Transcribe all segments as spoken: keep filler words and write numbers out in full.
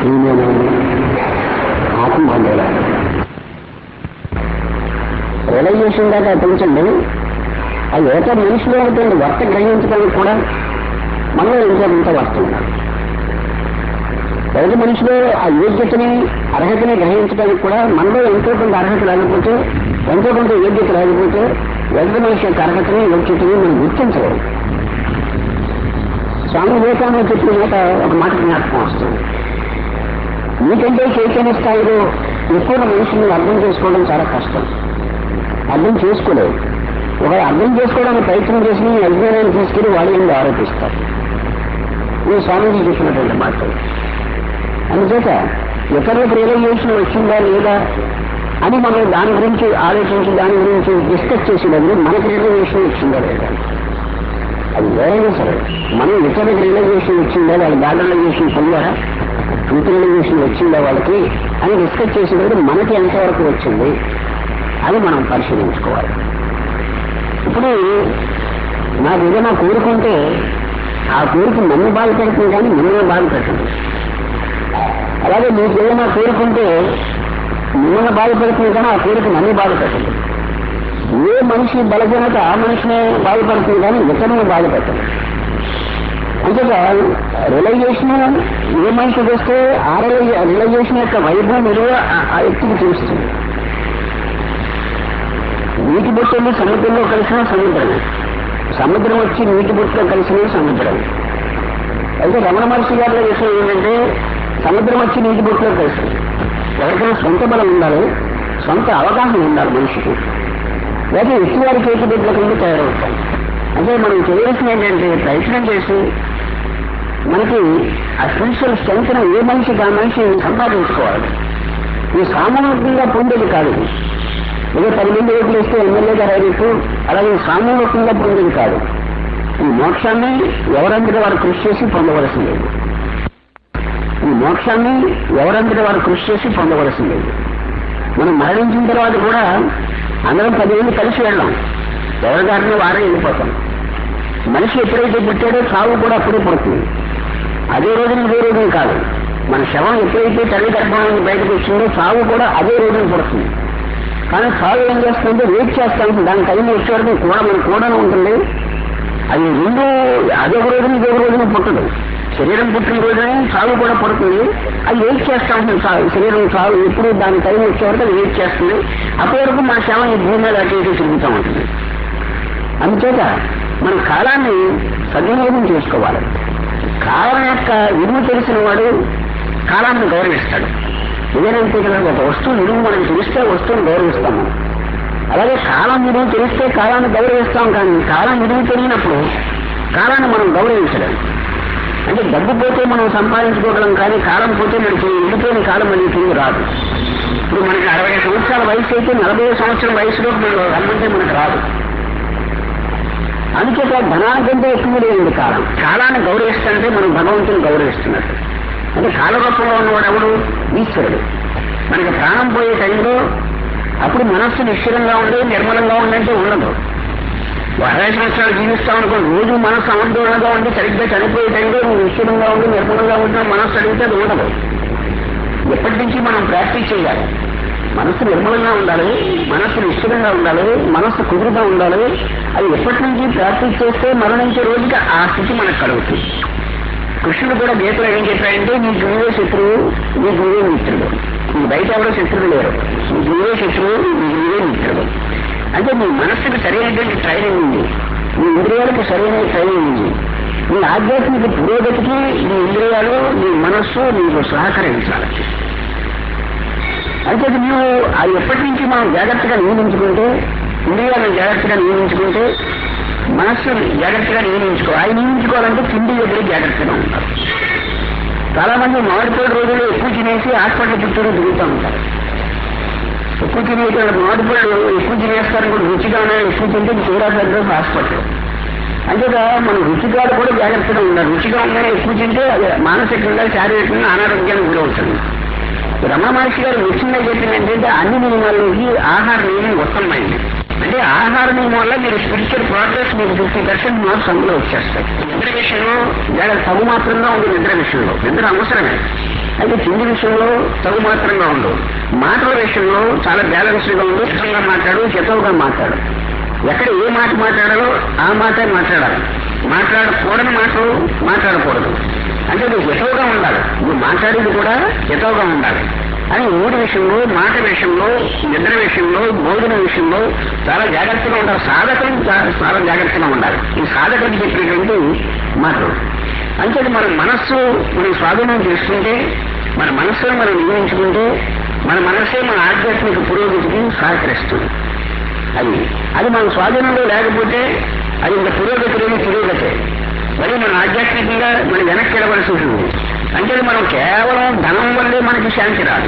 నేను ఆత్మబంధువుల రియలైజేషన్ దాకా పెంచండి. ఆ యువత మనిషిలో ఉంటుంది వర్త గ్రహించడానికి కూడా మనలో ఎంతో కొంత వర్త ఉండాలి. ఎదుటి మనిషిలో ఆ యోగ్యతని అర్హతని గ్రహించడానికి కూడా మనలో ఎంతో కొంత అర్హత లేకపోతే, ఎంతో కొంత యోగ్యత లేకపోతే ఎదుటి మనిషి యొక్క అర్హతని యోగ్యతని మనం గుర్తించలేము. స్వామి వివేకానంద చెప్పిన మాట ఒక మాట జ్ఞాపకం వస్తుంది. మీకంటే చైతన్య స్థాయిలో ఎక్కువ మనుషుల్ని అర్థం చేసుకోవడం చాలా కష్టం. అర్థం చేసుకోలేదు. ఒక అర్థం చేసుకోవడానికి ప్రయత్నం చేసి అజ్ఞానాన్ని తీసుకెళ్లి వాళ్ళు ఏంటి ఆరోపిస్తారు. ఇది స్వామీజీ చెప్పినటువంటి మాట. అందుచేత ఇతరులకు రియలైజేషన్ వచ్చిందా లేదా అని మనం దాని గురించి ఆలోచించి దాని గురించి డిస్కస్ చేసేటప్పుడు మనకు రియలైజేషన్ వచ్చిందా లేదా అది వేరైనా సరే మనం ఇతరులకు రియలైజేషన్ వచ్చిందా, వాళ్ళ బ్యాడ్ రియలైజేషన్ పొందారా, ట్రూత్ రియలైజేషన్ వచ్చిందా వాళ్ళకి అని డిస్కస్ చేసేటప్పుడు మనకి ఎంతవరకు వచ్చింది అది మనం పరిశీలించుకోవాలి. ఇప్పుడు నాకు ఏదైనా కోరుకుంటే ఆ కోరిక నన్ను బాధ పెడుతుంది కానీ మిమ్మల్ని బాధ పెట్టండి. అలాగే మీకు ఏదైనా కోరుకుంటే మిమ్మల్ని బాధపడుతుంది కానీ ఆ కోరిక నన్ను బాధ పెట్టండి. ఏ మనిషి బలహీనత ఆ మనిషిని బాధపడుతుంది కానీ ఇతరులను బాధ పెట్టండి. అంతేగా రియలైజేషన్ ఏ మనిషి చేస్తే ఆ రియలైజేషన్ యొక్క వైభవం విలువ ఆ వ్యక్తికి తెలుస్తుంది. నీటి బొట్టుని సముద్రంలో కలిసిన సముద్రమే, సముద్రం వచ్చి నీటి బొట్టులో కలిసిన సముద్రం. అయితే రమణ మహర్షి గారిలో విషయం ఏంటంటే సముద్రం వచ్చి నీటి బొట్టులో కలిసింది. ఎవరికైనా సొంత బలం ఉండాలి, సొంత అవగాహన ఉండాలి మనిషికి, లేకపోతే ఎట్టి వారి చేతి బిడ్డల కింద తయారవుతాం. అంటే మనం చేయవలసిన ఏంటంటే ప్రయత్నం చేసి మనకి ఆ స్పిరిచువల్ స్ట్రెంగ్త్ను ఏ మనిషికి ఆ మనిషి సంపాదించుకోవాలి. ఈ సామూహికంగా పొందేది కాదు. ఏదో పది మంది ఓట్లు ఇస్తే ఎమ్మెల్యే గారు అయినట్టు అలాగే సామూహికంగా పొందేది కాదు. ఈ మోక్షాన్ని ఎవరంతటి వారు కృషి చేసి పొందవలసింది. ఈ మోక్షాన్ని ఎవరంతటి వారు కృషి చేసి పొందవలసింది. మనం మరణించిన తర్వాత కూడా అందరం పదిమంది కలిసి వెళ్ళాం, ఎవరి దారిని వారే వెళ్ళిపోతాం. మనిషి ఎప్పుడైతే పుట్టాడో చావు కూడా అప్పుడే పుడుతుంది. అదే రోజున ఇదే రోజున కాదు. మన శవం ఎప్పుడైతే తల్లి గర్భాన్ని బయటకు వచ్చిందో చావు కూడా అదే రోజున పుడుతుంది. కానీ చావు ఏం చేస్తుందంటే వెయిట్ చేస్తా ఉంటుంది. దాని టైం వచ్చేవరకు కూడా మన కూడానే ఉంటుంది. అది రెండు అదొక రోజున ఇదొక రోజున పుట్టదు. శరీరం పుట్టిన రోజునే చావు కూడా పడుతుంది. అది వెయిట్ చేస్తూ ఉంటుంది. చావు శరీరం చావు ఎప్పుడు దాని టైం వచ్చేవరకు అది వెయిట్ చేస్తుంది. అప్పటి వరకు మన శవం ఈ భూమి మీద అటు ఇటు తిరుగుతూ ఉంటుంది. అందుచేత మన కాలాన్ని సద్వినియోగం చేసుకోవాలి. కాలం యొక్క విలువ తెలిసిన వాడు కాలాన్ని గౌరవిస్తాడు. ఏదైతే కదా ఒక వస్తువు విలువ మనకు తెలిస్తే వస్తువుని గౌరవిస్తాము. అలాగే కాలం విలువ తెలిస్తే కాలాన్ని గౌరవిస్తాం. కానీ కాలం విలువ తెలియనప్పుడు కాలాన్ని మనం గౌరవించలేము. అంటే డబ్బు పోతే మనం సంపాదించుకోగలం కానీ కాలం పోతే మనకి ఎండిపోయిన కాలం అనేది తిరిగి రాదు. ఇప్పుడు మనకి అరవై సంవత్సరాల వయసు అయితే నలభై సంవత్సరాల వయసులో మనం రమ్మంటే మనకు రాదు. అందుచేత ధనానికంటే ఎక్కువ లేదు కాలం. కాలాన్ని గౌరవిస్తుంటే మనం భగవంతుని గౌరవిస్తున్నట్టు. అంటే కాలరూపంలో ఉన్నవాడు ఎవడు? ఈశ్వరుడు. మనకి ప్రాణం పోయే టైంలో అప్పుడు మనస్సు నిశ్చలంగా ఉండి నిర్మలంగా ఉండంటే ఉండదు. అరవై సంవత్సరాలు జీవిస్తాం అనుకో, రోజు మనస్సు ఆందోళనగా ఉండి సరిగ్గా చనిపోయే టైంలో నువ్వు నిశ్చలంగా ఉండి నిర్మలంగా ఉంటున్నా మనస్సు అడిగితే అది ఉండదు. ఎప్పటి నుంచి మనం ప్రాక్టీస్ చేయాలి. మనస్సు నిర్మలంగా ఉండాలి, మనస్సు నిశ్చలంగా ఉండాలి, మనస్సు కుదురుగా ఉండాలి. అది ఎప్పటి నుంచి ప్రాక్టీస్ చేస్తే మరణించే రోజుకి ఆ స్థితి మనకు కలుగుతుంది. కృష్ణుడు కూడా గీతలో ఏం చెప్పాడంటే నీ గురువే శత్రువు, నీ గురువే మిత్రుడు. నీ బయట ఎవరో శత్రువులు లేరు. నీ గురువే శత్రువు, నీ గురువే మిత్రుడు. అంటే నీ మనస్సుకు సరైనటువంటి ట్రైనింగ్ ఉంది, నీ ఇంద్రియాలకు సరైన ట్రైనింగ్ ఉంది. నీ ఆధ్యాత్మిక పురోగతికి నీ ఇంద్రియాలు నీ మనస్సు నీకు సహకరించాలి. అంటే నువ్వు అది ఎప్పటి నుంచి మనం జాగ్రత్తగా నియమించుకుంటే, ఇంద్రియాలను జాగ్రత్తగా నియమించుకుంటే, మనస్సు జాగ్రత్తగా నియమించుకో. అది నియమించుకోవాలంటే తిండి దగ్గర జాగ్రత్తగా ఉంటారు. చాలా మంది మామిడిపోయిన రోజుల్లో ఎక్కువ తినేసి హాస్పిటల్ చుట్టూరు తిరుగుతూ ఉంటారు. ఎక్కువ తినేసి మామిడిపోయిన ఎక్కువ తినేస్తారు కూడా రుచిగా ఉన్నాయి, ఎక్కువ తింటే తీరా పెద్ద హాస్పిటల్. అంతేగా మనం రుచిగాడు కూడా జాగ్రత్తగా ఉండాలి. రుచిగా ఉందని ఎక్కువ తింటే అది మానసికంగా శారీరకంగా అనారోగ్యానికి గురవుతుంది. రమణ మహర్షి గారు ముఖ్యంగా చెప్పింది ఏంటంటే అన్ని నియమాల్లోకి ఆహార నియమం ఉత్తమమైంది. అంటే ఆహార నియమం వల్ల మీరు స్పిరిచువల్ ప్రోగ్రెస్ మీకు ఫిఫ్టీ పర్సెంట్ మార్క్స్ అందులో వచ్చేస్తాయి. నిద్ర విషయంలో చాలా తగు మాత్రంగా ఉంది. నిద్ర విషయంలో నిద్ర అవసరమే. అయితే తిండి విషయంలో తగు మాత్రంగా ఉండు, మాటల విషయంలో చాలా బ్యాలెన్స్డ్గా ఉండు. చిత్రంగా మాట్లాడు, చిత్రంగా మాట్లాడు. ఎక్కడ ఏ మాట మాట్లాడాలో ఆ మాటే మాట్లాడాలి. మాట్లాడకూడని మాటలు మాట్లాడకూడదు. అంటే నువ్వు హితవుగా ఉండాలి, నువ్వు మాట్లాడేది కూడా హితవుగా ఉండాలి అని మూడు విషయంలో, మాట విషయంలో, నిద్ర విషయంలో, భోజన విషయంలో చాలా జాగ్రత్తగా ఉండాలి. సాధకులు చాలా జాగ్రత్తగా ఉండాలి. ఈ సాధకుడికి చెప్పినటువంటి మాటలు అంటే మన మనస్సు మనం స్వాధీనం చేసుకుంటే, మన మనస్సును మనం నిర్ణయించుకుంటే, మన మనస్సే మన ఆధ్యాత్మిక పురోగతికి సహకరిస్తుంది. అది అది మన స్వాధీనంలో లేకపోతే అది ఇంకా పురోగతి లేని పురోగతే. మరి మన ఆధ్యాత్మికంగా మనం వెనక్కి వెళ్ళవలసి ఉంటుంది. అంటే మనం కేవలం ధనం వల్లే మనకి శాంతి రాదు.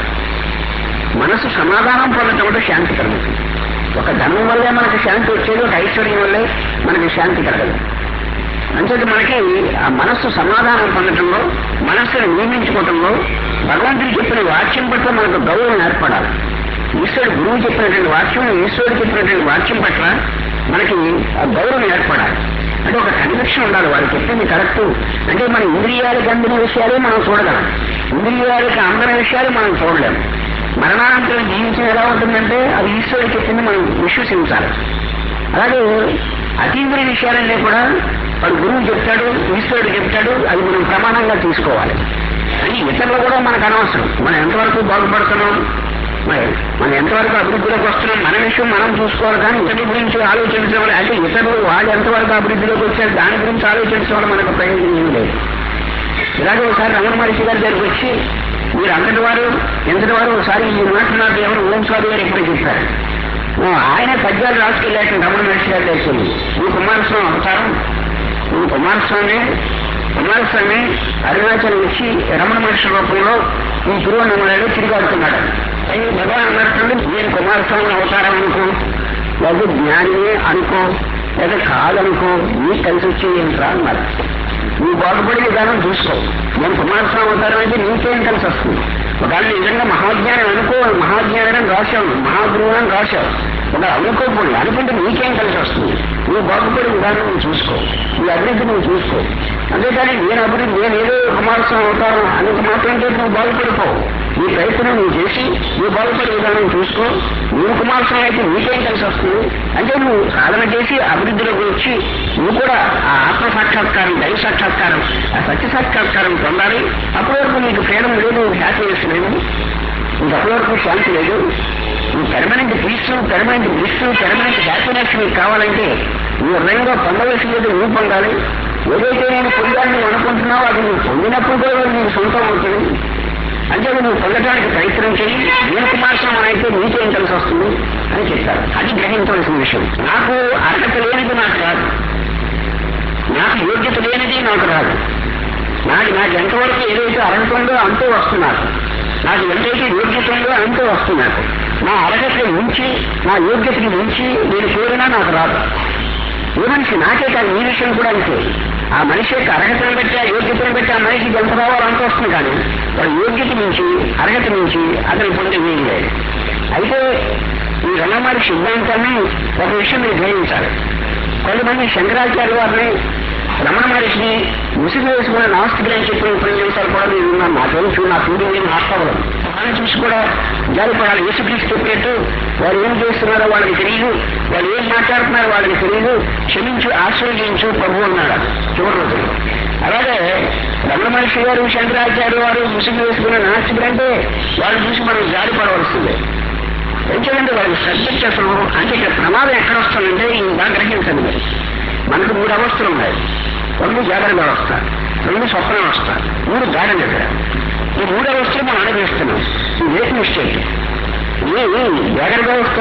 మనసు సమాధానం పొందటం వల్ల శాంతి కలుగుతుంది. ఒక ధనం వల్లే మనకి శాంతి వచ్చేది, ఒక ఐశ్వర్యం వల్లే మనకి శాంతి కలగదు. అంచేది మనకి ఆ మనస్సు సమాధానం పొందటంలో, మనస్సును నియమించుకోవటంలో, భగవంతుడు చెప్పిన వాక్యం పట్ల మనకు గౌరవం ఏర్పడాలి. ఈశ్వరుడు గురువు చెప్పినటువంటి వాక్యం, ఈశ్వరుడు చెప్పినటువంటి వాక్యం పట్ల మనకి ఆ గౌరవం ఏర్పడాలి. అంటే ఒక కన్విక్షన్ ఉండాలి, వారు చెప్పింది కరెక్ట్. అంటే మన ఇంద్రియాలకు అందిన విషయాలే మనం చూడగలం, ఇంద్రియాలకు అందని విషయాలు మనం చూడలేము. మరణానంతరం జీవించడం ఎలా ఉంటుందంటే అది ఈశ్వరుడు చెప్పింది మనం విశ్వసించాలి. అలాగే అతీంద్రియ విషయాలన్నీ కూడా వాడు గురువు చెప్తాడు, ఈశ్వరుడు చెప్తాడు, అది మనం ప్రమాణంగా తీసుకోవాలి. అని ఇతరులు కూడా మనకు అనవసరం. మనం ఎంతవరకు బాగుపడుతున్నాం, మరి మనం ఎంతవరకు అభివృద్ధిలోకి వస్తున్నాం, మన విషయం మనం చూసుకోవాలి. కానీ ఇతరుల గురించి ఆలోచించడం వల్ల, అంటే ఇతరులు వాళ్ళు ఎంతవరకు అభివృద్ధిలోకి వచ్చారు దాని గురించి ఆలోచించడం వల్ల మనకు ప్రయోజనం ఏమి లేదు. ఇలాగే ఒకసారి రమణ మహర్షి గారి దగ్గరికి వచ్చి, మీరు అంతటి వారు ఎంతటి వారు ఒకసారి ఈ మాట నాకు ఎవరు ఓం స్వామి గారు ఎప్పుడు చెప్పారు. ఆయన పద్యాలు రాసుకెళ్ళాక రమణ మహర్షి గారి దగ్గరికి వెళ్ళి, నువ్వు కుమారస్వామి అవతారం, నువ్వు కుమారస్వామి కుమారస్వామి అరుణాచలం వచ్చి రమణ మహర్షి రూపంలో ఈ తిరువన్నమలలో తిరిగాడుతున్నాడు. అయ్యి భగవాన్ అన్నట్టుండి నేను కుమారస్వామి అవతారం అనుకో, లేదా జ్ఞానినే అనుకో, లేదా కాదనుకో, నీకు కలిసి వచ్చేది ఏంట్రా అన్నారు. నువ్వు బాగుపడే విధానం చూసుకో. నేను కుమారస్వామి అవతారం అయితే నీకేం కలిసి వస్తుంది. ఒకవేళ నిజంగా మహాజ్ఞానం అనుకో, మహాజ్ఞానం రాశావు, మహాగురువు అని రాశావు. ఒక అనుకోకూడదు, అనుకుంటే నీకేం కలిసి వస్తుంది. నువ్వు బాగుపడే విధానం నువ్వు చూసుకో, నీ అభివృద్ధి నువ్వు చూసుకో. అంతేకాని నేను అభివృద్ధి నేను ఏదో కుమారస్వామి అవుతాను అనేక మాత్రం చేసి నువ్వు బాగుపడిపో. నీ ప్రయత్నం నువ్వు చేసి నువ్వు బాగుపడే విధానం చూసుకో. నువ్వు కుమారస్వామి అయితే నీకేం కలిసి వస్తుంది. అంటే నువ్వు సాధన చేసి అభివృద్ధిలోకి వచ్చి నువ్వు కూడా ఆ ఆత్మ సాక్షాత్కారం, దైవ సాక్షాత్కారం, ఆ సత్య సాక్షాత్కారం పొందాలి. అప్పటి వరకు నీకు ఫ్రీడమ్ లేదు, హ్యాపీనెస్ లేదు, నీకు అప్పటి వరకు శాంతి లేదు. నువ్వు permanent peace, permanent bliss, permanent happiness నీకు కావాలంటే నువ్వు హృదయంగా పొందవలసినది నువ్వు పొందాలి. ఏదైతే నేను పొందాలని నువ్వు అనుకుంటున్నావో అది నువ్వు పొందినప్పుడు కూడా నీకు సొంతం అవుతుంది. అంటే నువ్వు పొందడానికి ప్రయత్నం చేయి. నేను కుమారస్వామి అయితే నీకేం కలిసి వస్తుంది అని చెప్తారు. అది గ్రహించవలసిన విషయం. నాకు అర్హత లేనిది నాకు రాదు, నాకు యోగ్యత లేనిది నాకు రాదు. నాకు నాకు ఎంతవరకు ఏదైతే అర్హత ఉందో అంతే వస్తున్నారు, నాకు ఎంతైతే యోగ్యత ఉందో అంతే వస్తున్నారు. నా అర్హతని మించి, నా యోగ్యతని మించి నేను కోరినా నాకు రాదు. ఏ మనిషి నాకే కాదు, ఈ విషయం కూడా అంతే. ఆ మనిషి యొక్క అర్హతను బట్టి, ఆ యోగ్యతను బట్టి ఆ మనిషికి ఎంత రావాలో అంత వస్తుంది. కానీ వాడు యోగ్యత నుంచి, అర్హత నుంచి అతను పొందే ఏం లేదు. అయితే ఈ రమణ మహర్షి సిద్ధాంతాన్ని ఒక విషయం మీరు గ్రహించాలి. కొంతమంది శంకరాచార్య వారిని, రమణ మహర్షిని ముసుగు వేసుకున్న నాస్తికులని చెప్పిన ఉపన్యాసాలు కూడా నేను ఉన్నాను. నా తెలుసు, నా పీడి నేను ఆస్వాదం వాళ్ళని చూసి కూడా జారిపడాలి. యేసుక్రీస్తు చెప్పినట్టు వారు ఏం చేస్తున్నారో వాళ్ళకి తెలియదు, వాళ్ళు ఏం మాట్లాడుతున్నారో వాళ్ళకి తెలియదు, క్షమించు ఆశ్రయించు ప్రభు అన్నాడు చివరి రోజులు. అలాగే రమణ మహర్షి గారు, శంకరాచార్య వారు ముసుగు వేసుకున్న నాస్తికులంటే వాళ్ళు చూసి మనం జారిపడవలసిందే. ఎందుకంటే వాళ్ళకి సబ్జెక్ట్ అసలు అంటే ఇక్కడ ప్రమాదం ఎక్కడ వస్తుందంటే బాగా గ్రహించండి. మరి మనకు మూడు అవస్థలు ఉన్నాయి. రెండు జాగ్రత్త అవస్థ, రెండు స్వప్న అవస్థ, మూడు గాఢ నిద్ర. ఈ మూడు అవస్థలు మనం అనుభవిస్తున్నాం. ఈ వేట్ మిస్టేక్. ఈ జాగ్రత్త అవస్థ,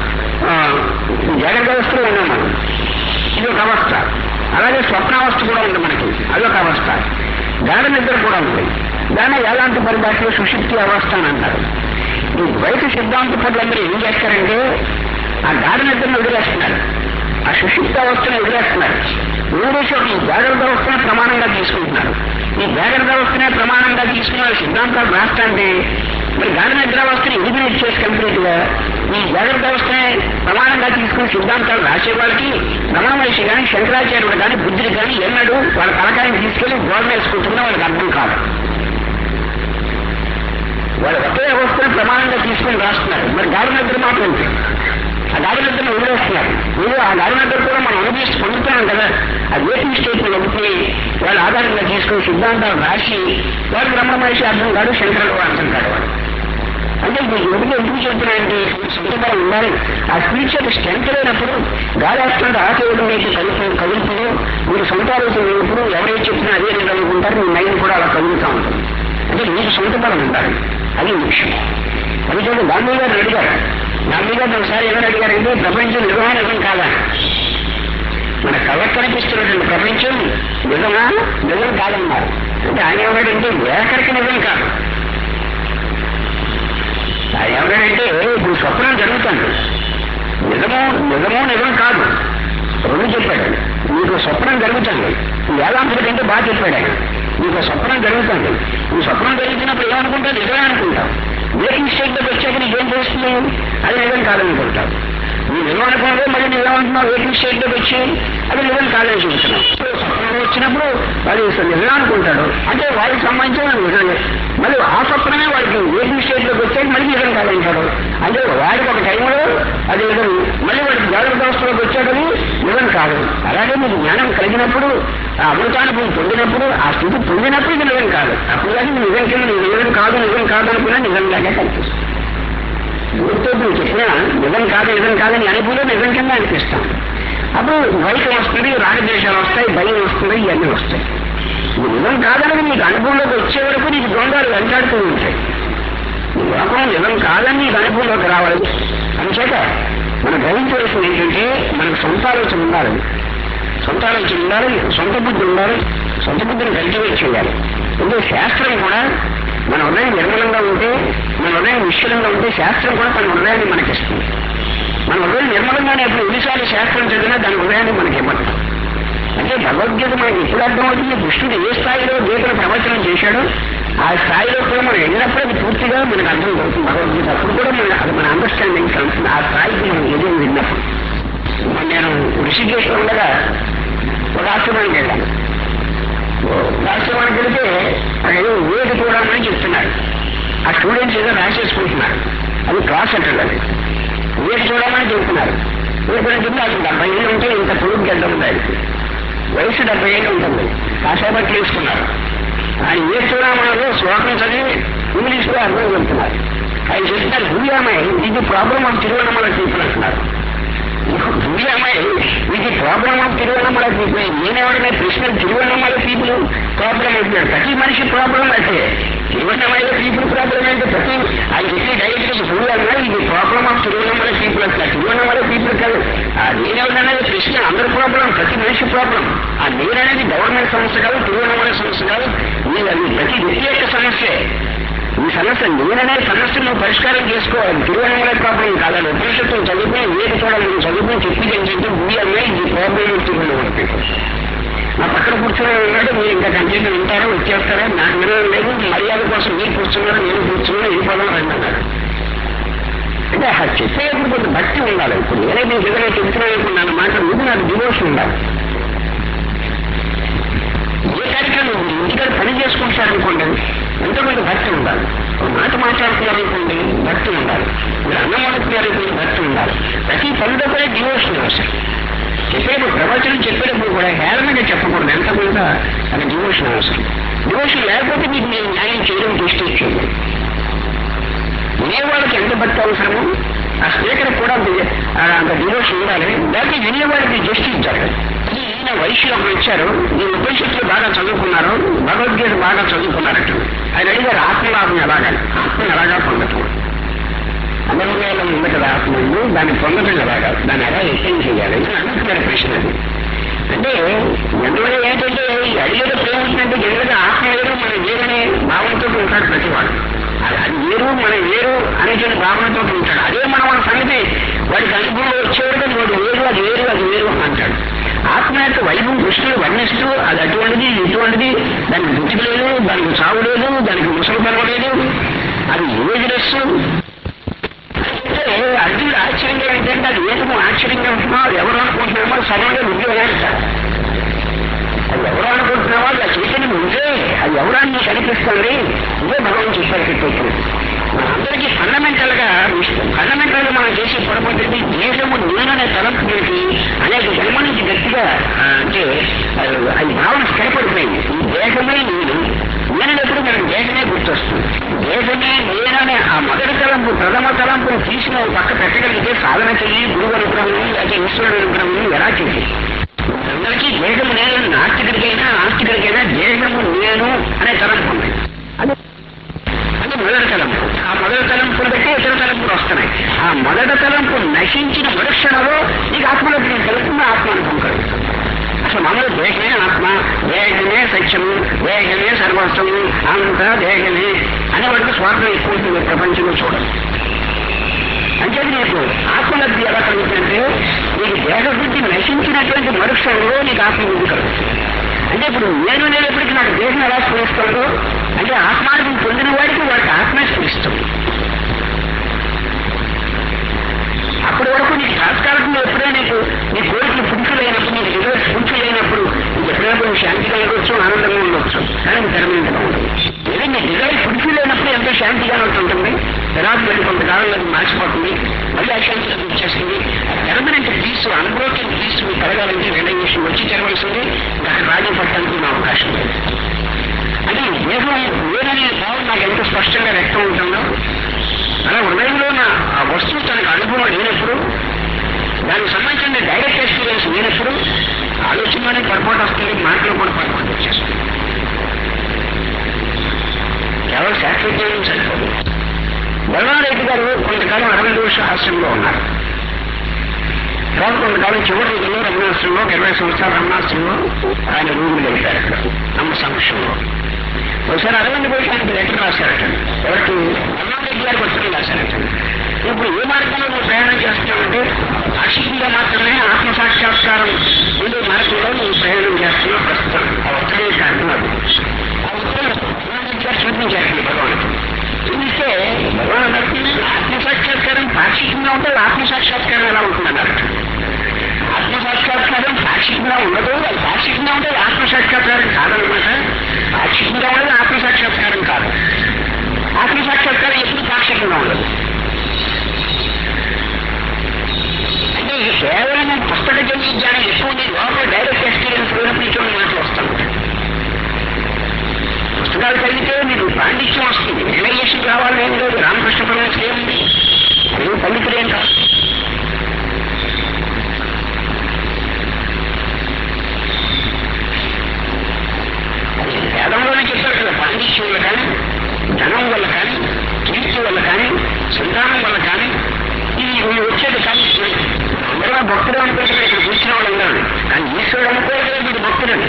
జాగ్రత్త అవస్థలో ఉన్నాం మనం, ఇది ఒక అవస్థ. అలాగే స్వప్నావస్థ కూడా ఉంది మనకి, అదొక అవస్థ. గాఢ నిద్ర కూడా ఉంది. దాన్ని ఎలాంటి పరిభాషలో సుషుప్తి అవస్థ అని అంటారు. ఈ ద్వైత సిద్ధాంత పనులందరూ ఏం చేస్తారంటే ఆ గాఢ నిద్రను వదిలేస్తున్నారు, ఆ సుషుప్త అవస్థను వదిలేస్తున్నారు. వదిలేసి ఈ జాగ్రత్త అవస్థనే ప్రమాణంగా తీసుకుంటున్నారు. ఈ జాగ్రత్త అవస్థనే ప్రమాణంగా తీసుకున్న సిద్ధాంతాలు రాష్ట్రానికి మరి గాఢ నిద్రావస్థని ఎలిమినేట్ చేసి కంప్లీట్ గా ఈ జాగ్రత్త అవస్థనే ప్రమాణంగా తీసుకుని సిద్ధాంతాలు రాసే వాళ్ళకి రమణ మహర్షి కానీ, శంకరాచార్యుడు కానీ, బుద్ధుడు కానీ ఎన్నడూ వాళ్ళ తలకాయని తీసుకెళ్లి గోడ వేసుకుంటున్నా వాళ్ళకి అర్థం కాదు. ప్రమాణంగా తీసుకుని రాస్తున్నారు. మరి గాఢ నిద్ర మాత్రం ఏంటి? ఆ గాఢ నిద్రను వదిలేస్తున్నారు. మీరు ఆ గాఢ నిద్ర కూడా మనం అనుభవిస్తూ పొందుతున్నాం కదా. ఆ వేటింగ్ స్టేట్ ఒకటి వాళ్ళు ఆధారంగా తీసుకుని సిద్ధాంతాలు రాసి వాడు బ్రహ్మ మనిషి అర్థం కాదు, శంకరుడు అర్థం కాదు వాడు. అంటే మీకు ఎందుకు ఎందుకు చెప్తున్నాయంటే సంతోషం ఉండాలి. ఆ స్పిరిచువల్ స్ట్రెంత్ లేనప్పుడు గాలి వేస్తుంటే ఆశయడం అయితే కలుపు కదులుతుంది. మీరు సొంత ఆలోచన లేనప్పుడు ఎవరైతే చెప్పినా అదే నేను అనుకుంటారు, మీ మైండ్ కూడా అలా కదులుతూ ఉంటుంది. అంటే మీకు సొంత బలం ఉండాలి, అది ముఖ్యం. అది చూడండి గాంధీ గారు అడిగారు. గాంధీ గారు ఒకసారి ఎవరు అడిగారంటే ప్రపంచం నిజమా నిజం కాదా, మన కళ్ళకు కనిపిస్తున్నటువంటి ప్రపంచం నిజమా నిజం కాదన్నారు. అంటే ఆయన ఏమన్నాడంటే ఏకరికి నిజం కాదు. ఆయన ఏమన్నాడంటే ఇప్పుడు స్వప్నం జరుగుతుంది, నిజమో నిజమో నిజం కాదు రెండు చెప్పాడు. మీకు స్వప్నం జరుగుతుంది, వేదాంతుడి కంటే బాగా చెప్పాడు ఆయన. మీకు స్వప్నం జరుగుతుంది, ఈ స్వప్నం జరుగుతున్నప్పుడు ఏమనుకుంటావు? నిజమే అనుకుంటావు. వేకింగ్ స్టేట్ లోకి వచ్చాక నీకేం చేస్తుంది? అది నిజం కాదనుకుంటావు. నువ్వు నిజం అనుకున్నదే మళ్ళీ నిజం అంటున్నావు. వేకింగ్ స్టేట్ లోకి వచ్చి అది నిజం కాదని చూస్తున్నావు. స్వప్నం వచ్చినప్పుడు వాడు నిజం అనుకుంటాడు, అంటే వాడికి సంబంధించిన నిజమే. మళ్ళీ ఆ స్వప్నమే వాడికి వేకింగ్ స్టేట్ లోకి వచ్చాక మళ్ళీ నిజం కాదంటాడు. అంటే వాడికి ఒక టైంలో అది నిజం, మళ్ళీ వాడికి జాగ్రత్త అవస్థలోకి వచ్చాడని నిజం కాదు. అలాగే మీకు జ్ఞానం కలిగినప్పుడు, ఆ అమృతానుభవం పొందినప్పుడు, ఆ స్థితి పొందినప్పుడు ఇది నిజం కాదు. అప్పుడు కానీ నిజం కింద నిజం కాదు నిజం కాదు అనుకున్నా నిజంగానే కనిపిస్తుంది. గుర్తు నువ్వు చెప్పినా నిజం కాదు నిజం కాదని అనుభూలో నిజం కింద అనిపిస్తాం. అప్పుడు వైఖం వస్తుంది, రాగద్వేషాలు వస్తాయి, భయం వస్తుంది, ఇవన్నీ వస్తాయి. ఇది నిజం కాదని నీకు అనుభవంలోకి వచ్చే వరకు నీకు ద్వంద్వాలు వెంటాడుతూ ఉంటాయి. నీ లోపల నిజం కాదని నీకు అనుభవంలోకి రావాలి. అందుచేత మనం గ్రహించవలసింది ఏంటంటే మనకు సొంత ఆలోచన ఉండాలి, సొంత ఆలోచన ఉండాలి, సొంత బుద్ధి ఉండాలి, సొంత బుద్ధిని కల్టివేట్ చేయాలి. అంటే శాస్త్రం కూడా మన హృదయం నిర్మలంగా ఉంటే, మన హృదయం నిశ్చలంగా ఉంటే శాస్త్రం కూడా తన హృదయాన్ని మనకిస్తుంది. మన హృదయం నిర్మలంగానే ఎప్పుడు ఎన్నిసార్లు శాస్త్రం చదివినా దాని హృదయాన్ని మనకి ఇవ్వదు. అంటే భగవద్గీత మనకి ఎప్పుడు అర్థమవుతుంది? కృష్ణుడు ఏ స్థాయిలో గీతను ప్రవచనం చేశాడో ఆ స్థాయిలో కూడా మనం వెళ్ళినప్పుడు అది పూర్తిగా మనకు అర్థం అవుతుంది భగవద్గీత. అప్పుడు కూడా మన అది మన అండర్స్టాండింగ్ కలుగుతుంది ఆ స్థాయికి మనం ఎదురు విన్నప్పుడు. నేను ఋషికేశ్వరం ఉండగా ఒక ఆశ్రమానికి వెళ్ళాను. ఆశ్రమానికి వెళితే అక్కడ ఏదో వేద చూడాలని చెప్తున్నారు. ఆ స్టూడెంట్స్ ఏదో రాసేసుకుంటున్నారు. అది క్లాస్ అంటారు. అది వేద చూడాలని చెప్తున్నారు. వేదం చెప్తే అది డెబ్బై ఏళ్ళు ఉంటే ఇంత పొడుగు గడ్డ ఉంది. ఆయనకి వయసు డెబ్బై ఏళ్ళు ఉంటుంది. కాసేపట్లు వేసుకున్నారు. ఆయన వేద చూడమనలో శ్లోకం చదివి ఇంగ్లీష్ లో అర్థం చెప్తున్నారు. ఆయన చెప్తున్నారు భూయామై ఇది ప్రాబ్లం ఆఫ్ తిరువణమల పీపుల్ అంటున్నారు. భూయామై ఇది ప్రాబ్లం ఆఫ్ తిరువణమల పీపుల్. నేనేవాడిన ప్రశ్న తిరువణమల పీపుల్ ప్రాబ్లం అంటున్నాడు. ప్రతి మనిషి ప్రాబ్లం అయితే తిరువణమల పీపుల్ ప్రాబ్లం అంటే ప్రతి ఆయన చెప్పి డైరెక్ట్ గా భూయామై ఇది ప్రాబ్లం ఆఫ్ తిరువణమల పీపుల్ అంటున్నారు. తిరువణమల పీపుల్ కాదు. ఆ నేనేవాడనేది ప్రశ్న అందరి ప్రాబ్లం, ప్రతి మనిషి ప్రాబ్లం. ఆ నేననేది గవర్నమెంట్ సమస్య కాదు, తిరువణమల సమస్య కాదు, అది ప్రతి వ్యక్తి యొక్క సమస్యే. ఈ సమస్య నేననే సమస్యను పరిష్కారం చేసుకోవాలి. తిరువణమల ప్రాబ్లం కాదని ఉపనిషత్తులు చదువుకుని వేది చూడాలి చదువుకుని చెప్పింది ఏంటంటే భూయామే ఇది ప్రాబ్లం తిరువణమల పీపుల్. నా పక్కన కూర్చొని ఉన్నాడు, మీరు ఇంకా కంటిన్యూ వింటారో వచ్చేస్తారో నాకు వినడం లేదు, మర్యాద కోసం మీరు కూర్చున్నారు నేను కూర్చున్నా ఈ పదం రండన్నారు. అంటే ఆ చెప్పేప్పుడు కొంచెం భక్తి ఉండాలి. ఇప్పుడు ఏదైతే ఏదైనా చెప్తున్నాను నన్ను మాట ముందు నాకు డివోషన్ ఉండాలి. ఏ కార్యక్రమం ఇంటికాడ పని చేసుకుంటారనుకోండి ఎంతో కొంత భక్తి ఉండాలి. మాట మాట్లాడుతున్నారనుకోండి భక్తి ఉండాలి. మీరు అన్నం వండుతున్నారనుకోండి భక్తి ఉండాలి. ప్రతి పనిలో కూడా డివోషన్ అవసరం. చెప్పేప్పుడు ప్రవచనం చెప్పేటప్పుడు కూడా హేళనగా చెప్పకూడదు. ఎంత కొంత అది డివోషన్ అవసరం. డివోషన్ లేకపోతే మీకు నేను న్యాయం చేయడం దృష్టి ఇచ్చేది. వినేవాళ్ళకి ఎంత భక్తి అవసరమో ఆ స్పీకర్ కూడా అంత డివోషన్ ఉండాలి. లేకపోతే వినేవాళ్ళకి జస్టిస్ జరగాలి. ఈయన వైశ్యులు ఒకరు వచ్చారు, ఈ ఉపనిషత్తులు బాగా చదువుకున్నారు, భగవద్గీత బాగా చదువుకున్నారట. ఆయన అడిగారు ఆత్మలాభం ఎలాగా, ఆత్మను ఎలాగా పొందటం. అనుభవాలు ఉంది కదా ఆత్మను, దాన్ని పొందటం ఎలాగా, దాన్ని ఎలా యత్నం చేయాలి అని అడుగుతున్నారు ప్రశ్న. అది అంటే ఎందువల్ల ఏంటంటే అడిగేటప్పుడు ఏమవుతుందంటే ఎందుకంటే ఆత్మ వేరు మన వేరనే భావంతో ఉంటాడు ప్రతివాడు. అది వేరు మన వేరు అనేటువంటి భావనతో ఉంటాడు. అదే మనం మన సంగతి వాడికి అనుభవం వచ్చేవాడు వాడు వేరు అది వేరు అది వేరు అంటాడు. ఆత్మ యొక్క వైభవం కృష్ణుడు వర్ణిస్తూ అది అటువంటిది ఇటువంటిది, దానికి బుద్ధి లేదు, దానికి చావు లేదు, దానికి ముసలి పర్వలేదు, అది ఏజ్లెస్. అంటే అర్జునుడు ఆశ్చర్యంగా ఏంటంటే అది ఏమో ఆశ్చర్యంగా ఉంటున్నావు, ఎవరు అనుకుంటున్నామో సడన్గా బుద్ధి వేస్తాడు. అది ఎవరు అనుకుంటున్నావో అది ఆ చైతన్యం ఉంటే అది ఎవరాన్ని నీకు అనిపిస్తుంది. ఇదే భగవాన్ చెప్పారు. మన అందరికీ అంచేది ఫండమెంటల్ గా ఫండమెంటల్ గా మనం చేసే పొరపాటు దేశము నేననే తలంపుకి అనేక జన్మ నుంచి గట్టిగా అంటే అది భావన స్థిరపడిపోయింది. ఈ దేశమే నేను నేనప్పుడు మనకు దేశమే గుర్తొస్తుంది. దేశమే నేననే ఆ మొదటి తలంపు ప్రథమ తలంపును తీసిన పక్క పెట్టగలిగితే సాధన చెయ్యి గురువు అనుగ్రహం లేకపోతే ఈశ్వరుడు అనుగ్రహం ఎలా చేసి అందరికీ దేశము నేను నాస్తికుడికైనా ఆస్తికుడికైనా దేశము నేను అనే తలంపు ఉంది. అది అది మొదటి తలంపు. ఆ మొదటి తలంపులు బట్టి ఇతర తలంపులు వస్తున్నాయి. ఆ మొదటి తలంపు నశించిన మరుక్షణలో నీకు ఆత్మలభ్యం కలుగుతుంది, ఆత్మానుభవం కలుగుతుంది. అసలు మామూలు దేశమే ఆత్మ, దేశమే సత్యము, దేశమే సర్వస్వము, అంతా దేశమే అనేవాడికి స్వార్థం ఎక్కువ ఉంటుంది ప్రపంచంలో చూడాలి. అంటే నీకు ఆత్మలబ్ధి ఎలా కలుగుతుందంటే నీకు దేహబుద్ధి నశించినటువంటి మరుక్షణంలో నీకు ఆత్మబుద్ధి కలుగుతుంది. అంటే ఇప్పుడు నేను నేనప్పటికీ నాకు దేశం ఎలా స్ఫురిస్తుందో అంటే ఆత్మానుభవం పొందిన వాడికి వాడికి ఆత్మే స్ఫురిస్తుంది. అప్పటి వరకు నీకు తాత్కాలికంగా ఎప్పుడైనా నీకు నీ కోరికలు పుంచులైనప్పుడు నీకు డిజైర్స్ పుంచులైనప్పుడు నీకు ఎప్పుడైనా నువ్వు శాంతిగా ఉండవచ్చు, ఆనందంగా ఉండవచ్చు, కానీ పెర్మనెంట్గా ఉండదు. ఏదో నీ డిజైర్ పుంచులైనప్పుడు ఎంతో శాంతిగానే ఉంటుంది. తర్వాత వెళ్ళి కొంతకాలంలో అది మార్చిపోతుంది, మళ్ళీ అశాంతిగా వచ్చేస్తుంది. పెర్మనెంట్ పీస్ అన్బ్రోకెన్ పీస్ కలగాలంటే రిలైజేషన్ వచ్చి తెరవలసింది. అక్కడ రాజీ పట్టడానికి నా అవకాశం లేదు. అది దేహం వేరనే భావం నాకు ఎంత స్పష్టంగా వ్యక్తం ఉంటుందో అలా హృదయంలో నా ఆ వస్తువు తనకు అనుభవం లేనప్పుడు దానికి సంబంధించిన డైరెక్ట్ ఎక్స్పీరియన్స్ లేనప్పుడు ఆలోచనలోనే పొరపాటు వస్తుంది, మాటలో కూడా పొరపాటు వచ్చేస్తుంది. కేవలం శాశ్వత చేయడం సరిపోదు. బలరామరెడ్డి గారు కొంతకాలం అరవై రోజు ఆశ్రమంలో ఉన్నారు. తర్వాత కొంతకాలం చివరి రోజుల్లో రమణాశ్రమంలో ఇరవై సంవత్సరాల రమణాశ్రమంలో ఆయన రూములు గడిపారు అక్కడ అమ్మ సమక్షంలో. ఒకసారి అరవింద్ ఘోష్ ఆయనకి లెటర్ రాశారట. ఎవరికి? బలరామరెడ్డి గారికి వచ్చి రాశారట. ఇప్పుడు ఏ మార్గంలో నువ్వు ప్రయాణం చేస్తున్నావంటే పాక్షికంగా మాత్రమే ఆత్మసాక్షాత్కారం ఉండే మార్గంలో నువ్వు ప్రయాణం చేస్తున్నావు ప్రస్తుతం. ఆ ఒక్కడే కారణం అది. ఆ ఉత్తరం బలరామరెడ్డి గారు చూపించారండి భగవానికి. చూపిస్తే భగవాన్ అన్నారు ఆత్మసాక్షాత్కారం పాక్షికంగా ఉంటే ఆత్మసాక్షాత్కారం ఎలా ఉంటుందన్నారు. ఆత్మసాక్షాత్కారం పాక్షికంగా ఉండదు, అది పాక్షికంగా ఉంటే ఆత్మసాక్షాత్కారం కాదనమాట. పాక్షికంగా ఉండదు, ఆత్మసాక్షాత్కారం కాదు. ఆత్మసాక్షాత్కారం ఎప్పుడు పాక్షికంగా ఉండదు. అంటే కేవలం పుస్తక జన్మ జ్ఞానం ఎక్కువ ఉంది, లోపల డైరెక్ట్ ఎక్స్పీరియన్స్ లేనప్పుడు ఇటువంటి మాటలు వస్తాం. పుస్తకాలు చదివితే మీకు పాండిత్యం వస్తుంది, రిలైజేషన్ కావాలని ఏం లేదు. రామకృష్ణ పరమహంస ఏముంది, అది పండితులేం కాదు. వేదంలోనే చెప్పారు కదా, పాండిత్యం వల్ల కానీ, ధనం వల్ల కానీ, కీర్తి వల్ల కానీ, సంతానం వల్ల కానీ ఇది వచ్చేది కానీ అందరూ భక్తుడు అనుకుంటున్నారు. ఇక్కడ కూర్చున్న వాళ్ళు అందరూ కానీ ఈశ్వరుడు అనుకోలేదు కదా వీడు భక్తుడని.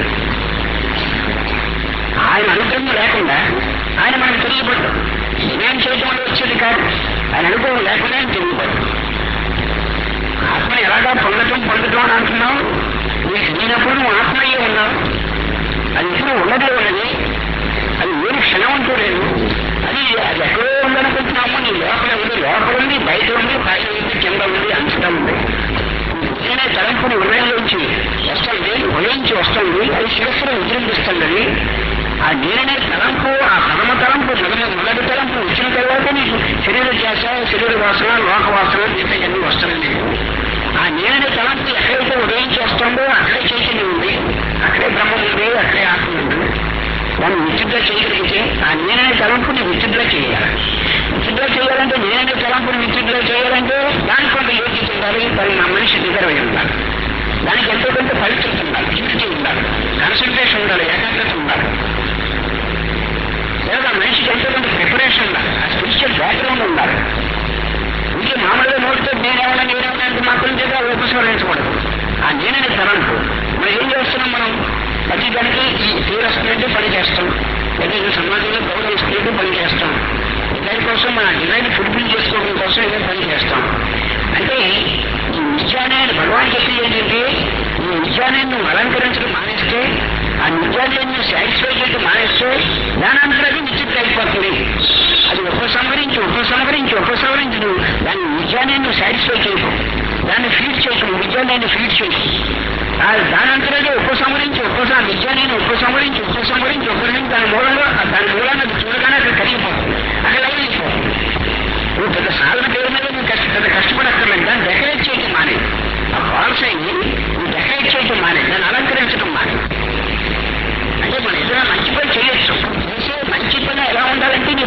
ఆయన అనుగ్రహం లేకుండా ఆయన మనకు తెలియబడ్డు. నిర్ణయం చేయడం వల్ల వచ్చేది కాదు, ఆయన అనుగ్రహం లేకుండా ఆయన తెలియబడ్డు. ఆత్మని ఎలాగా పొందటం పొందటం అని అంటున్నావు. నీకు తెలియనప్పుడు నువ్వు ఆత్మయ్యే ఉన్నావు. అది ఇప్పుడు ఉన్నదే ఉన్నది, అది ఏమి క్షణం అంటూ లేదు. అది అది ఎక్కడో ఉందనుకుంటున్నాము. నీ లోపల ఉంది, లోపల ఉంది, బయట ఉంది, పైన ఉంది, కింద ఉంది, అంచటా ఉంది. నేనే తలంపుని హృదయంలోంచి వస్తుంది, హృదయించి వస్తుంది, అది శిరస్సులో విజృంభిస్తుంది. ఆ నేననే తలంపు, ఆ పరమ తలంపు మొదటి మొదటి తలంపు వచ్చిన తర్వాత నీకు శరీర ధ్యాస, శరీర వాసన, లోక వాసన మిగతా అన్నీ వస్తున్నాయి. నీకు ఆ నేననే తలంపు ఎక్కడైతే ఉదయించి వస్తుందో అక్కడే చైతన్యం ఉంది, అక్కడే బ్రహ్మం ఉంది, అక్కడే ఆత్మ ఉంది. దాన్ని విచిద్ర చేయగలిగితే ఆ నేననే తలంపుని విచిద్ర చేయాలి. విచిద్ర చేయాలంటే నేననే తలంపుని విచిద్ర చేయాలంటే దానికి కొంత యోగ్యత ఉండాలి, దాన్ని నా మనిషి నిద్ర అయి ఉండాలి. దానికి ఎంతో కొంత పవిత్రత ఉండాలి, యూనిటీ ఉండాలి, కాన్సన్ట్రేషన్ ఉండాలి, ఏకాగ్రత ఉండాలి. లేదా మనిషికి ఎంతో కొంత ప్రిపరేషన్ ఉండాలి, ఆ స్పిరిచువల్ బ్యాక్గ్రౌండ్ ఉండాలి. ఇంకే మామూలుగా నోటితో నేనేమన్నా నేనేమన్నా మాత్రం చేత ఉపసంహరించకూడదు. ఆ నేననే తలంపు మనం ఏం చేస్తున్నాం, మనం ప్రతి దానికి ఈ తీరస్తున్నట్టు పని చేస్తాం, లేదా సమాజంలో గౌరవిస్తున్నట్టు పని చేస్తాం. దానికోసం మన డిజైన్ ఫుల్ఫిల్ చేసుకోవడం కోసం ఏదో పని చేస్తాం. అంటే ఈ నిత్యాన్ని భగవాన్ చెప్పేది ఏంటంటే ఈ నిత్యాన్ని నువ్వు అలంకరించడం మానేస్తే, ఆ నిత్యాన్ని నువ్వు సాటిస్ఫై చేయడం మానేస్తే దానంతా అది నిశ్చిత అయిపోతుంది. అది ఉపసంహరించి ఉపసంహరించి ఉపసంహరించి నువ్వు దాన్ని నిత్యాన్ని నువ్వు సాటిస్ఫై చేయకు, దాన్ని ఫీడ్ చేయకు, నిత్యాన్ని ఫీడ్ చేయకు. దానంతరాగే ఉపసంహరించి ఉపసా నిత్యాన్ని ఉపసంహరించి ఉపసంహరించి ఉపసంహరించి దాని మూలంలో దాని మూలాన్ని అది చూడగానే అక్కడ కరిగిపోతుంది, అక్కడ లైన్ అయిపోతుంది.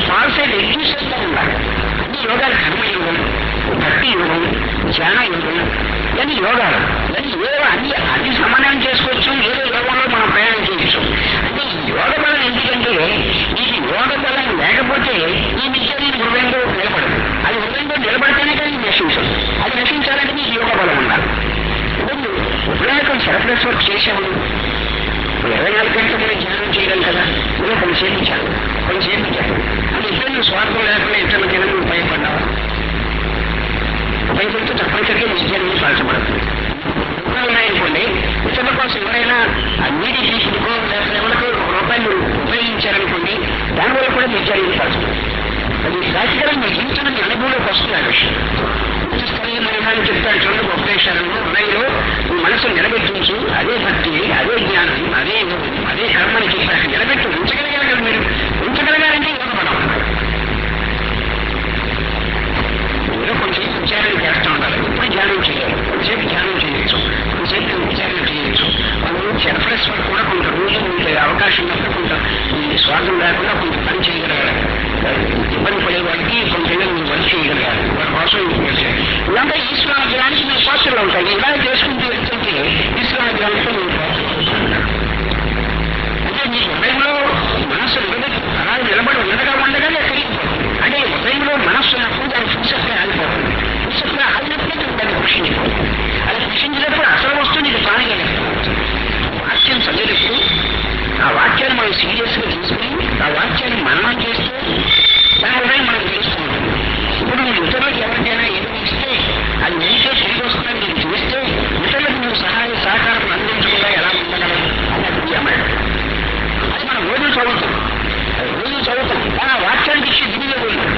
ఫాల్స్ అయితే ఎగ్జిస్ట్ చేస్తూ ఉండాలి. అన్ని యోగాలు కర్మయోగం, భక్తి యోగం, ధ్యాన యోగం, ఇవన్నీ యోగాలు. ఇవన్నీ ఏదో అన్ని అన్ని సమన్వయం చేసుకోవచ్చు, ఏదో యోగంలో మనం ప్రయాణం చేయొచ్చు. అంటే ఈ యోగ బలం ఎందుకంటే ఇది యోగ బలం లేకపోతే ఈ విద్య నీకు హృదయంలో నిలబడదు. అది హృదయంలో నిలబడితేనే కానీ నశించదు. అది నశించాలంటే నీకు యోగ బలం ఉండాలి. ఇప్పుడు ఉపయోగం సెల్ఫ్లెస్ వర్క్ చేసేవాడు ఇరవై నాలుగు గంటలు మనం ధ్యానం చేయగలం కదా, నువ్వు కొన్ని చేయించాను కొన్ని చేయించాను అంటే ఇద్దరు నువ్వు స్వార్థం లేకుండా ఇతరుల జనం నువ్వు భయపడ్డావా? భయపడితే తప్పనిసరిగా విద్యాన్ని పాల్చబడుతుంది. ఉన్నాయనుకోండి, ఇతరుల కోసం ఎవరైనా నీటి తీసుకుకో లేకపోతే ఎవరికి ఒక రూపాయలు ఉపయోగించారనుకోండి, దానివల్ల కూడా విద్యాన్ని పాల్చబడుతుంది. అది ప్రాక్టికల్ మీ జీవితంలో మీ అనుభవంలోకి వస్తుంది. ఆ విషయం స్థాయి మనమాన్ని చెప్తాడు చూడండి. ఉపదేశాలను హృదయంలో మీ మనసును నిలబెట్టించు, అదే భక్తి, అదే జ్ఞానం, అదే అదే కర్మని చెప్పాక నిలబెట్టు ఉంచగలిగారు కదా. మీరు ఉంచగలిగారంటే యోగ బలం. ఏదో కొంచెం విచారణ చేస్తూ ఉండాలి. ఇప్పుడు ధ్యానం చేయాలి, కొంతసేపు ధ్యానం చేయొచ్చు, కొంతసేపు విచారణ చేయొచ్చు. వాళ్ళు సెల్ఫ్లెస్ వర్క్ కూడా కొంత రోజు ఉంటే అవకాశం ఉన్నప్పుడు కొంత ఈ స్వార్థం లేకుండా కొంత పని చేయగలగాలి. ఇబ్బంది పడే వాడికి కొంచెం వర్క్ చేయగలగాలి. వారి కోసం ఇదంతా ఈశ్వరానుగ్రహానికి మీ పాత్రలు ఉంటాయి. ఇలా చేసుకుంటూ వెళ్తుంటే ఈశ్వరానుగ్రహానికి మీ పాత్రలు అంటే మీ హృదయంలో మనస్సు నిలబెట్టి అలా నిలబడి ఉండగా ఉండగానే కలిగిపోతుంది. అంటే హృదయంలో మనస్సు ఉన్నప్పుడు దాని పురుషత్వం ఆగిపోతుంది. పురుషత్వం ఆగినప్పుడే దాన్ని కృషించిపోతుంది. అది కృషించినప్పుడు అసలు వస్తువు నీకు తానుగా వాక్యం చదివేటప్పుడు ఆ వాక్యాన్ని మనం సీరియస్ గా తీసుకుని ఆ వాక్యాన్ని మననం చేస్తూ దాని హృదయం మనం తెలుస్తూ ఉంటుంది. ఇప్పుడు నువ్వు ఇతరులకు ఎవరికైనా ఏమి ఇస్తే అది నీకే తిరిగి వస్తుందని నీకు చూస్తే ఇతరులకు నువ్వు సహాయ సహకారం అందించకుండా ఎలా ఉండగలవు అన్నది అన్నాడు. అది మనం రోజు చదువుతాం, అది రోజు చదువుతాం కానీ ఆ వాక్యానికి ఇచ్చే దిగులో పోయింది.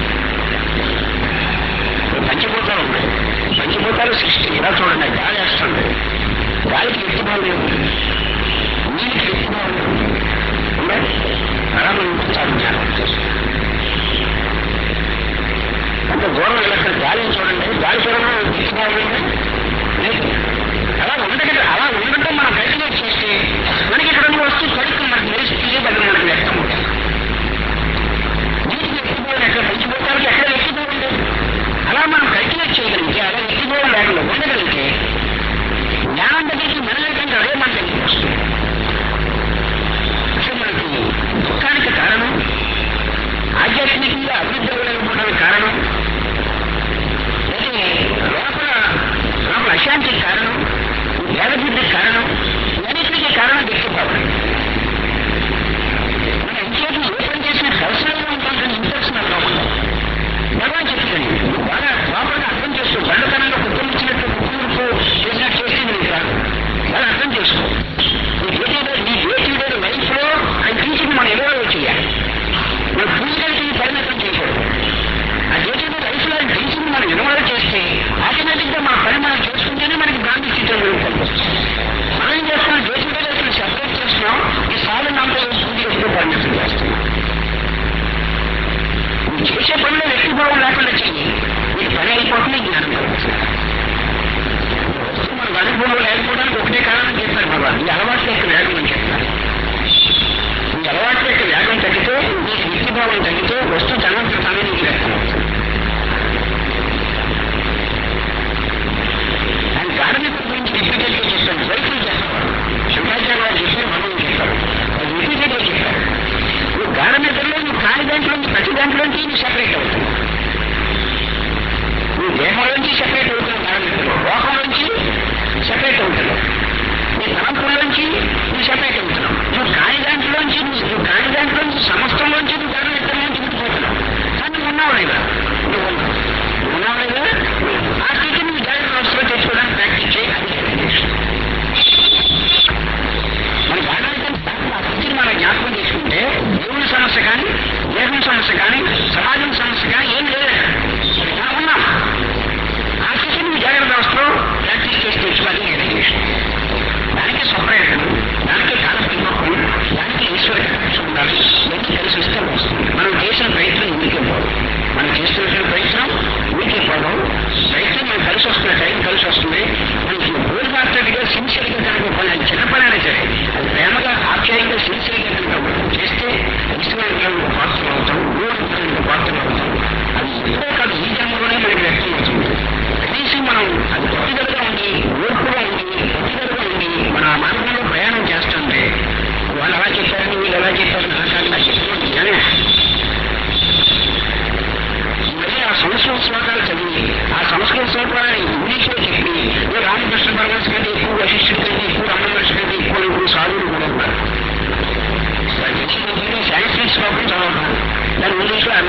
పంచభూతాలు ఉన్నాయి. పంచభూతాలు సృష్టి ఇలా చూడండి. గాలి వేస్తుంది, గాలికి ఎత్తుభావం లేదు, నీటికి ఎత్తుభావం లేదు. అలా మనం చాలా జ్ఞానం చేస్తాం. అంత దూరం వెళ్ళక్కడ గాలిని చూడండి, గాలి చూడడం ఎత్తుభావం లేదు. అలా ఉండగల అలా ఉండటం మనం కల్టివేట్ చేస్తే మనకి ఇక్కడ వస్తువు కడుక్కు మనకు నేర్చుకుంటే అది మనకు వ్యక్తం అవుతుంది. నీటికి ఎత్తుభావం ఎక్కడ, పంచిపోతానికి ఎక్కడ ఎత్తుభావం లేదు. అలా మనం కల్టివేట్ చేయగలిగితే, అలా ఎత్తుభావం లేకుండా ఉండగలిగితే జ్ఞానం దగ్గరికి మన లేకుండా అదే మన దగ్గరికి వస్తుంది. అసలు మనకి దుఃఖానికి కారణం ఆధ్యాత్మికంగా అభివృద్ధి అవ్వలేకపోవడానికి కారణం, అయితే లోపల లోపల అశాంతికి కారణం, వేదబుద్ధికి కారణం, అన్నింటికీ కారణం వ్యక్తిభావం. మన ఇంకేది ఏ పని చేసినా పర్సనల్గా ఉంటాం కానీ ఇంపర్సనల్ కాకుండా భగవాన్ చెప్పిందండి. నువ్వు బాగా లోపలగా అర్థం చేసుకో. బండతనంగా కుటుంబించినట్టు కుటుంబంతో చేసినట్టు చేస్తే నీకు రాదు. బాగా అర్థం చేసుకో. నీ డ్యూటీ నీ డ్యూటీ లైఫ్ లో ఆయన టీచింగ్ మనం ఎవరో చేయాలి. మనం పూజలకి పరిమితం చేయకూడదు. ఆ డ్యూటీ లైఫ్ లో ఆయన టీచింగ్ మనం ఎనవలో చేస్తే ఆటోమేటిక్ గా మన పని మనం చేసుకుంటేనే మనకి గాంధీ చిత్రం కనిపిస్తుంది. మనం ఏం చేస్తున్నాం, డ్యూటీ లైఫ్ సెపరేట్ చేస్తున్నాం. ఈ సాధన అంతా పూజలకి పరిమితం చేస్తున్నాం. నువ్వు చేసే పనిలో వ్యక్తిభావం లేకుండా చెయ్యి, నీకు పని అయిపోతుంది, జ్ఞానం కలుగుతుంది. మనకు అనుభవంలో లేకపోవడానికి ఒకటే కారణం చెప్పారు భగవాన్. ఈ అలవాట్ల యొక్క వేగం అని చెప్తారు. ఈ అలవాట్ల యొక్క వేగం తగ్గితే, నీకు వ్యక్తిభావం తగ్గితే వస్తువు తనంత తానే నీకు వ్యక్తం అవుతుంది. ఆయన గాఢనిద్ర గురించి రిపీటెడ్ గా చెప్పారు. వైఫులు చెప్పారు, శంకరాచార్య గారు చెప్పారు, భగవాన్ చెప్పారు. అది రిపీటెడ్ గా చెప్పారు. నువ్వు గాఢనిద్రలో నువ్వు కాని దాంట్లో ప్రతి దాంట్లోంచి నువ్వు సెపరేట్ అవుతుంది. నువ్వు దేహంలోంచి సెపరేట్ అవుతున్నావు, గాఢనిద్రలో లోకం నుంచి సెపరేట్ అవుతున్నావు, నీ తలంపుల్లోంచి నువ్వు సెపరేట్ అవుతున్నావు. నువ్వు కాని దాంట్లోంచి నువ్వు కాని దాంట్లోంచి సమస్తంలోంచి నువ్వు గాఢనిద్రలోంచి విడిపోతున్నావు. కానీ నువ్వు ఉన్నావు లేదా, నువ్వు ఉన్నావు ఉన్నావు లేదా ఆ స్థితి నువ్వు జాగ్రత్త వ్యవస్థలో తెచ్చుకోవడానికి ప్రాక్టీస్ చేయి. అది మన గాఢనిద్ర ఆ స్థితిని మనం జ్ఞాపకం చేసుకుంటే దేవుని సమస్య కానీ, దేహం సమస్య కానీ, సమాజం సమస్య కానీ ఏం లేదు. మనం ఉన్నాం. ఆ స్థితి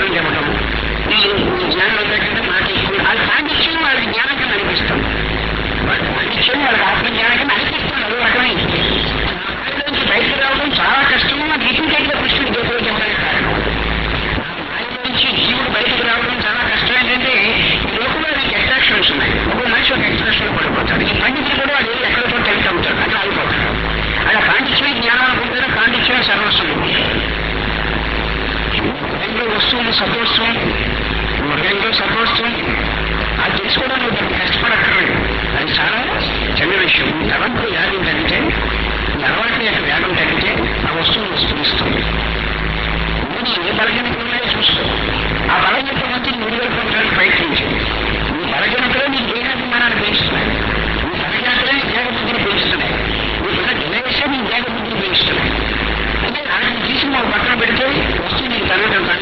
పాండిత్యం చెప్పడం, ఈ జ్ఞానం ఏంటంటే మాట ఎక్కువ, అది పాండిత్యం వాళ్ళకి జ్ఞానం కింద అనిపిస్తాం, వాళ్ళ పాండిత్యం వాళ్ళకి ఆత్మజ్ఞానం కింద అనిపిస్తుంది. అదో రకమే నుంచి బయటకు రావడం చాలా కష్టము. నాకు రిపీటెడ్గా కృష్ణుడు గీతలో చెప్పడానికి కారణం ఆయన నుంచి జీవుడు బయటకు రావడం చాలా కష్టం. ఏంటంటే ఈ లోకంలో అది అట్రాక్షన్స్ ఉన్నాయి, ఒక మనిషి ఒక అట్రాక్షన్ పడిపోతాడు. ఈ పండితులు కూడా అది ఎక్కడితో తెలుస్తూ ఉంటాడు, అట్లా అయిపోతాడు. అలా పాండిత్యమే జ్ఞానం అనుకుంటారు, పాండిత్యమే సర్వస్వం అనుకుంటారు. హృదయంలో వస్తువులు సత్వస్వం, హృదయంలో సత్వస్వం అది తెలుసుకోవడానికి దాన్ని కష్టపడక్కర్లేదు, అది చాలా చిన్న విషయం. తలంపు వ్యాధి తగ్గితే, ఈ అలవాటు యొక్క వేగం తగ్గితే ఆ వస్తువులు వస్తుంది. ముందు ఏ బలహీనతలు ఉన్నాయో చూసుకో, ఆ బలహీనత నుంచి విడుదలపడడానికి ప్రయత్నించింది. ఈ బలహీనతలో నీ దేహాభిమానాన్ని పెంచుతున్నాయి, ఈ బలహీనతలో నీ దేహబుద్ధిని పెంచుతున్నాయి, నీకున్న జనరేష నీ దేహబుద్ధిని పెంచుతున్నాయి. అంటే వాటిని తీసి మా పక్కన పెడితే వస్తువు నీకు తనడం కానీ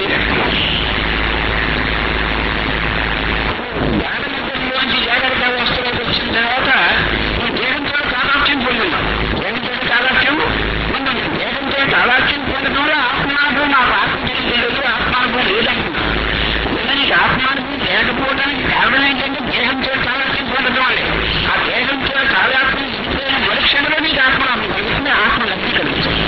జాగ్రత్తలోంచి జాగ్రత్త వస్తువులకు వచ్చిన తర్వాత ఈ దేహంతో తాదాత్యం పొందున్నాం. దేహంతో తాదాత్యం పొందాం. దేహంతో తాదాత్యం పొందడంలో ఆత్మానుభవం, నాకు ఆత్మజ్ఞానం తెలియదు, ఆత్మానుభవం లేదంటున్నాను. నీకు ఆత్మానుభవం లేకపోవడానికి కారణం ఏంటంటే దేహంతో తాదాత్యం పొందడం వల్లే. ఆ దేహంతో తాదాత్యం ఇదిపోయిన మరుక్షణంలో నీకు ఆత్మలాభం కలుగుతుంది, ఆత్మలబ్ధి కలుగుతుంది.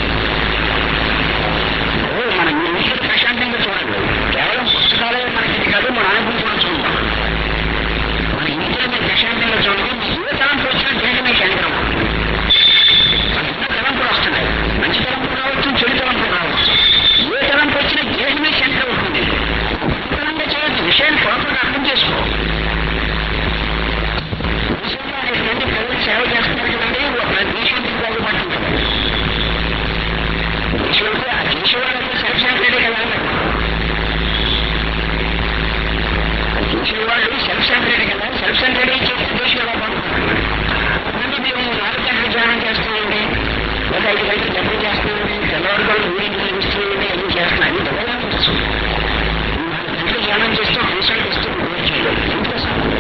మనం ఈ విషయం ప్రశాంతంగా చూడండి. కేవలం పుస్తకాలే మనకి ఇది కాదు, మన అనుభవం కూడా చూద్దాం. మన ఇంట్లో మీరు ప్రశాంతంగా చూడండి. మీ ఏ తలంపు వచ్చినా దేహమే కేంద్రం. మన ఎన్నో తలంపులు వస్తున్నాయి, మంచి తలంపు రావచ్చు, చెడు తలంపు రావచ్చు. ఏ తలంపు వచ్చినా దేహమే కేంద్రం అవుతుంది. విషయంగా చేయొద్దు, విషయాన్ని పొరపాటు అర్థం చేసుకో. విషయంలో అనేటువంటి ప్రజలు సేవ చేస్తున్నారు కదండి, ప్రతి విషయానికి బాగుపడుతుంటారు. దేశంలో ఆ దేశం వాళ్ళంతా సెల్ఫ్ సెంటర్డే కదా, దేశం వాళ్ళు సెల్ఫ్ సెంటర్డే కదా, సెల్ఫ్ సెంటర్డే చేస్తే దేశం ఎలా బాగుంటున్నారు. ముందు మేము నాలుగు గంటలు ధ్యానం చేస్తామండి, ఒక ఐదు గంటలు డబ్బులు చేస్తామండి, తెల్లవారుగా ఊరికి ఇస్తున్నామండి, అన్ని చేస్తున్నాం, అన్ని డబ్బులు వస్తుంది. నాలుగు గంటలు ధ్యానం చేస్తూ దేశానికి వస్తూ చేయలేదు. ఇంట్లో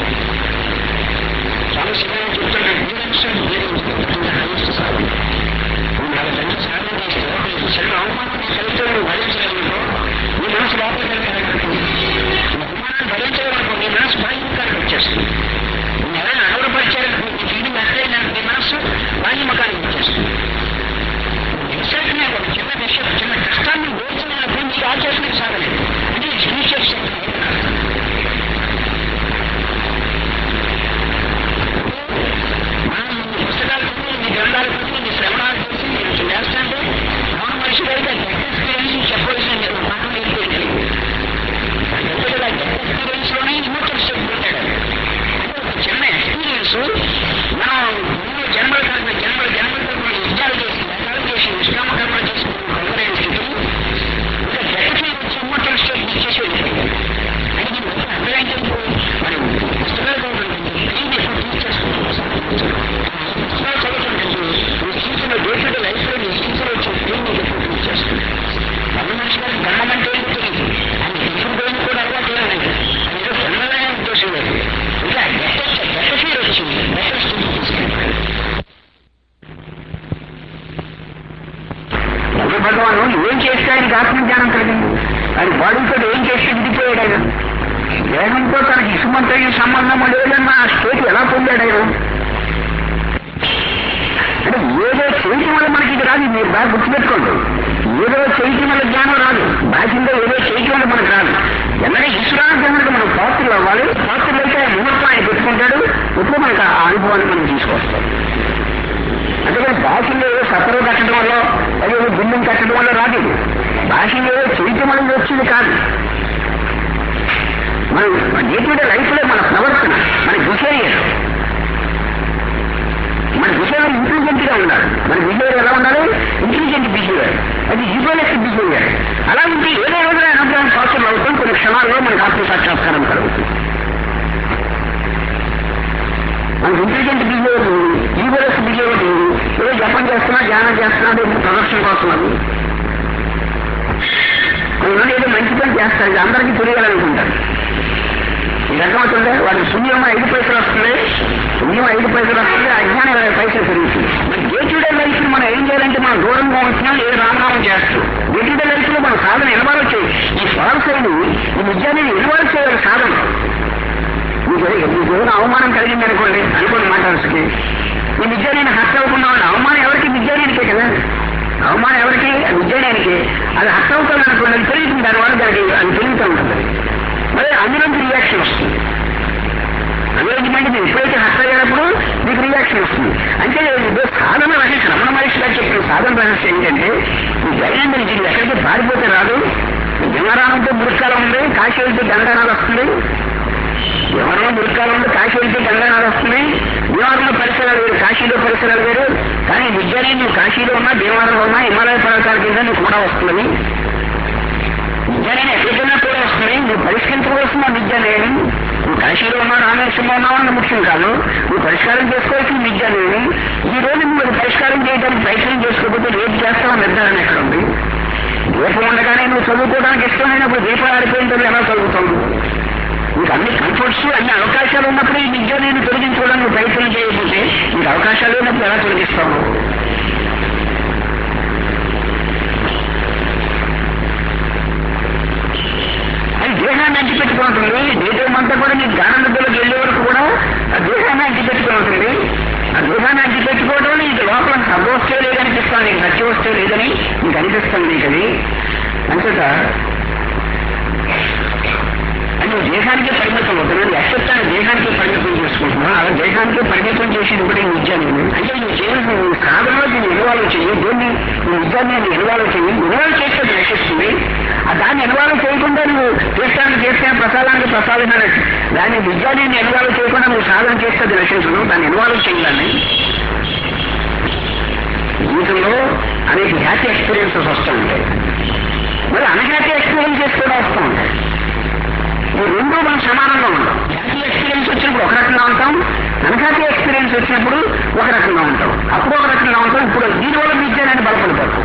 చాలా శివాన్ని చెప్తున్నాడు, మీరు అంశాలు మీరు సాగు నాలుగు గంటలు సాధన చేస్తే శరీరం అవమానం కలిగితే భరించలేమనుకో, నీ మనసు లోపలికి వెళ్ళగలుగుతుంది. అవమానాన్ని భరించలేమనుకో, నీ మనసు బాహ్యముఖానికి వచ్చేస్తుంది. నేను ఎవరైనా అడవరపరిచారనుకో, నీ ఫీలింగ్ అట్లయినా నీ మనసు బాహ్యముఖానికి వచ్చేస్తుంది. ఎగ్జాక్ట్గా ఒక చిన్న విషయం, చిన్న కష్టాన్ని ఓర్చుకున్నప్పుడు నీకు ఆచరణకు సాగలేదు. అంటే ఇనిషియల్ శక్తి మనం పుస్తకాలు చదివి, నీ గ్రంథాలు చదివి, నీ శ్రవణాలు చేసి మీరు చేస్తాంటే మన మనిషి గారికి ఎక్స్పీరియన్స్ చెప్పవలసిన మాటలు ఏంటి కదా, ఎక్స్పీరియన్స్ లోనే ఇమోషనల్ శక్తి ఉంటాడు. అంటే ఒక చిన్న ఎక్స్పీరియన్స్ మనం మూడు జన్మల కన్నా జన్మల జన్మల కన్నా యుద్ధాలు చేసి రకాలు చేసి నిష్కామ కర్మ చేసి కొనలేని స్థితి ఇంకా జగత్లో వచ్చి ఇమోషనల్ శక్తి ఇచ్చేసేది. అంటే నేను వచ్చి అర్థమైంది మనం పుస్తకాలు చదువుతుంటుంది, చేసుకుంటాం, పుస్తకాలు చదువుతుంటుంది, నీ స్థితిలో దేశంలో లైఫ్లో నీ స్థితిలో వచ్చే ఫీలింగ్ చేస్తుంది. అన్న మనిషి గారికి గర్వం అంటే ఏంటో తెలియదు, ఆయన టిఫిన్ పోయిన కూడా అలవాటు లేదు, అది ఏదో తొందరగా ఉద్దేశం లేదు. ఇంకా గట్ట ఫీల్ వచ్చింది, గట్ట స్థితి తీసుకెళ్ళిపోయాడు. భగవాను ఏం చేస్తే ఆయనకి ఆత్మజ్ఞానం కలిగింది, ఆయన బాడీతో ఏం చేస్తే విడిపోయాడు. ఆయన దేహంతో తనకి ఇసుమంతో సంబంధం లేదన్న ఆ స్టేట్ ఎలా పొందాడు ఆయన? అంటే ఏదో చేయటం వల్ల మనకి ఇది రాదు, మీరు బాగా గుర్తుపెట్టుకోండి. ఏదో చేయటం వల్ల జ్ఞానం రాదు, బాహ్యంగా ఏదో చేయటం వల్ల మనకు రాదు. ఎన్నడూ ఈశ్వరానుగ్రహానికి మనం పాత్రలు అవ్వాలి. పాత్రలు అయితే ముహూర్తం ఆయన పెట్టుకుంటాడు, ఇప్పుడు మనకు ఆ అనుభవాన్ని మనం తీసుకొస్తాం. అందుకని బాహ్యంగా ఏదో సత్తలో కట్టడం వల్ల, అదే బిల్డింగ్ కట్టడం వల్ల రాదు. బాహ్యంగా ఏదో చేయటం వల్ల వచ్చింది కాదు. మనం నేటి లైఫ్ లో మన ప్రవర్తన, మన బిహేవియర్, మన బిహేవియర్ ఇంటెలిజెంట్ గా ఉండాలి. మన బిహేవియర్ ఎలా ఉండాలి? ఇంటెలిజెంట్ బిహేవియర్, అది యూజువలెస్ట్ బిహేవియర్. అలా ఉంటే ఏదో రోజున అనుగ్రహం పాసిబుల్ అవుతాం. కొన్ని క్షణాల్లో మనకు ఆత్మసాక్షాత్కారం కలుగుతుంది. మనకు ఇంటెలిజెంట్ బిహేవియర్ లేదు, యూజువలెస్ట్ బిహేవియర్ లేదు. ఏదో జపం చేస్తున్నా, ధ్యానం చేస్తున్నా, ప్రదర్శన కోసం అది కొంతమంది ఏదో మంచి పని చేస్తారు, అందరికీ తెలియాలనుకుంటారు. ఈ అర్థమవుతుందే వాడికి శూన్యం ఐదు పైసలు వస్తుంది, శూన్యం ఐదు పైసలు వస్తుంది, అజ్ఞానం ఇరవై పైసలు పెరుగుతుంది. మరి డే టు డే లైఫ్ మనం ఏం చేయాలంటే మనం దూరంగా ఉంటున్నాం, ఏ రామనామం చేస్తాం. డే టు డే లైఫ్ లో మన సాధన ఇన్వాల్వ్ చేయి. ఈ ఫాల్స్ అయిన ఈ నిజాన్ని ఇన్వాల్వ్ చేయాలి సాధన. మీకు మీకు ఏదైనా అవమానం కలిగింది అనుకోండి అనుకోండి మాట్లాడుతుంది, ఈ నిజాన్ని హత్య అవ్వకుండా అవమానం ఎవరికి? నిజానికే కదా అవమానం ఎవరికి? నిజానికి. అది హత్య అవుతుంది అనుకోండి, అది పెరుగుతుంది, దానివల్ల దానికి అది పెరుగుతూ ఉంటుంది. మరి అందులోంచి రియాక్షన్ వస్తుంది. అందులోంచి మీరు ఎప్పుడైతే హత్య అయ్యేటప్పుడు మీకు రియాక్షన్ వస్తుంది. అంటే సాధన రహస్యం రమణ మహర్షి గారు చెప్పిన సాధన రహస్యం ఏంటంటే ఈ దైనందిన జీవులు ఎక్కడికి పారిపోతే రాదు. జంగారామంతో మురుక్కాలం ఉంది, కాశీ వెళ్తే గంగానాలు వస్తుంది. ఎవరైనా మురుక్కాలం ఉంది, కాశీ వెళ్తే గంగానాలు వస్తుంది. భీమవరంలో పరిసరాలు వేరు, కాశీలో పరిసరాలు వేరు. కానీ విద్యాన్ని నువ్వు కాశీలో ఉన్నా, భీమవరంలో ఉన్నా, హిమాలయ పర్వతాల కింద నీకు కూడా వస్తుంది. విద్యాన్ని ఎక్కడికైనా కూడా వస్తుంది. నువ్వు పరిష్కరించవలసిన విద్యాన్ని నువ్వు కాశీలో ఉన్నా, రామేశ్వరంలో ఉన్నావన్న ముఖ్యం కాదు. నువ్వు పరిష్కారం చేసుకోవాల్సిన విద్యాన్ని ఈ రోజు నువ్వు పరిష్కారం చేయడానికి ప్రయత్నం చేసుకోకపోతే రేపు చేస్తావని నిర్ధారణ ఎక్కడ ఉంది? దీపం ఉండగానే నువ్వు చదువుకోవడానికి ఇష్టమైనప్పుడు దీపాలు ఆడిపోయింటే ఎలా చదువుతావు? నీకు అన్ని కంఫర్ట్స్ అన్ని అవకాశాలు ఉన్నప్పుడు ఈ విద్య నేను తొలగించుకోవడానికి ప్రయత్నం చేయకపోతే నీకు అవకాశాలు ఉన్నప్పుడు ఎలా తొలగిస్తావు? అది దేహాన్ని అంటిపెట్టుకుని ఉంటుంది. దేశం అంతా కూడా నీకు గానందలోకి వెళ్ళే వరకు కూడా ఆ దేహాన్ని అంటిపెట్టుకుని ఉంటుంది. ఆ దేహాన్ని అంటిపెట్టుకోవడం నీకు లోపల శబ్ద వస్తే లేదనిపిస్తాను, నీకు నచ్చి వస్తే లేదని నీకు అనిపిస్తుంది. నీకు అది అంతట నువ్వు దేహానికే పరిమితం అవుతున్నావు. ఎక్సెప్ట్ దేహానికే పరిమితం చేసుకుంటున్నావు. అలా దేహానికే పరిమితం చేసేది కూడా ఈ విద్య. నేను అంటే నువ్వు చేయాల్సిన సాధనలో నేను ఇన్వాల్వ్ చెయ్యి, దేన్ని నీ విద్యాన్ని నేను ఇన్వాల్వ్ చెయ్యి. ఇన్వాల్వ్ చేస్తే నశిస్తుంది. ఆ దాన్ని ఇన్వాల్వ్ చేయకుండా నువ్వు తీర్థానికి చేస్తే ప్రసాదానికి ప్రసాదం దాన్ని విద్యాన్ని నేను ఇన్వాల్వ్ చేయకుండా నువ్వు సాధన చేస్తే అది నశించదు. దాన్ని ఇన్వాల్వ్ చేయాలని జీవితంలో అనేక హ్యాపీ ఎక్స్పీరియన్సెస్ వస్తూ ఉంటాయి, మరి అన్హ్యాపీ ఎక్స్పీరియన్సెస్ కూడా వస్తూ ఉంటాయి. ఈ రెండు మనం సమానంగా ఉంటాం. హ్యాపీ ఎక్స్పీరియన్స్ వచ్చినప్పుడు ఒక రకంగా ఉంటాం, అన్హ్యాపీ ఎక్స్పీరియన్స్ వచ్చినప్పుడు ఒక రకంగా ఉంటాం. అప్పుడు ఒక రకంగా ఉంటాం. ఇప్పుడు దీనివల్ల విద్యాన్ని బలపడిపోతాం.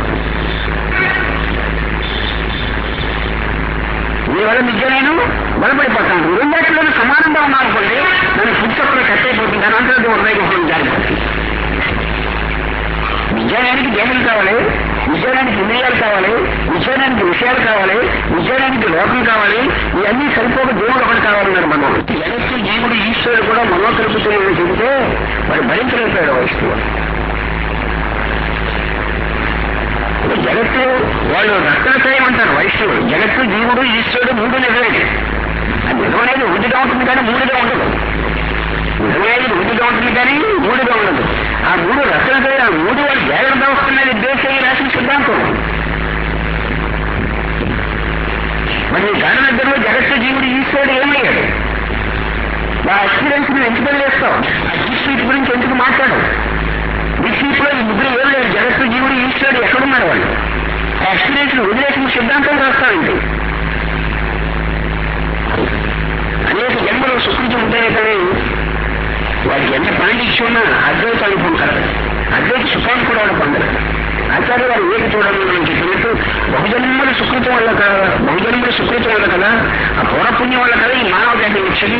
దీనివల్ల విద్య నేను బలపడిపోతాను. రెండేట్లను సమానంగా ఉన్నానుకోండి, నన్ను పుస్తకంలో కట్ అయిపోతుంది. దాని అంతా ఉదయం జారిపోతుంది. విజ్ఞానానికి దేహం కావాలి, విజ్ఞానానికి ఇంద్రియాలు కావాలి, విజ్ఞానానికి విషయాలు కావాలి, విజ్ఞానానికి లోకం కావాలి. ఇవన్నీ సరిపోక దేవుడు ఒకటి కావాలన్నారు. మనం జగత్తు జీవుడు ఈశ్వరుడు కూడా మనోకల్పితులు చెబితే వాడు భరించలేకపోయాడు వస్తువు. జగత్తు వాళ్ళు రత్నత్రయం అంటారు వైష్ణవుడు. జగత్తు జీవుడు ఈశ్వరుడు మూడు నిజమేది. ఆ నిజం అనేది ఒకటిగా ఉంటుంది కానీ మూడుగా ఉండదు. నిజమనేది ఒకటిగా ఉంటుంది కానీ మూడుగా ఉండదు. ఆ మూడు రత్నత్రయం, ఆ మూడు వాళ్ళు జాగ్రత్త వస్తున్నది దేశీయ రాసిన సిద్ధాంతం. మరి గాననిద్దరిలో జగత్తు జీవుడు ఈశ్వరుడు ఏమయ్యాడు? ఆ ఎక్స్పీరియన్స్ నువ్వు ఎందుకు వదిలేస్తావు? ఆ ఈశ్వరుడి గురించి ఎందుకు మాట్లాడవు? విశ్వలో ఈ ముగ్గురు ఏం లేదు. జగత్తు జీవుడు ఈశ్వరుడు ఎక్కడున్నారు వాళ్ళు? ఆ ఎక్స్పీరియన్స్ వదిలేసిన సిద్ధాంతం రాస్తానండి. అనేక జన్మలు సుకృతి ఉంటాయి కానీ వాడికి ఎంత పాండిత్యం ఉన్నా అద్వైత అనుభవం కలదు. అద్వైత సుఖాన్ని కూడా వాడు పొందరు. ఆచార్య వారు ఏక చూడాలని మనం చెప్పినట్టు బహుజన్మల సుకృతం వల్ల కదా, బహుజన్మల సుకృతం వల్ల కదా, ఆ పూర్వపుణ్యం వల్ల కదా ఈ మానవ దేహం వచ్చింది.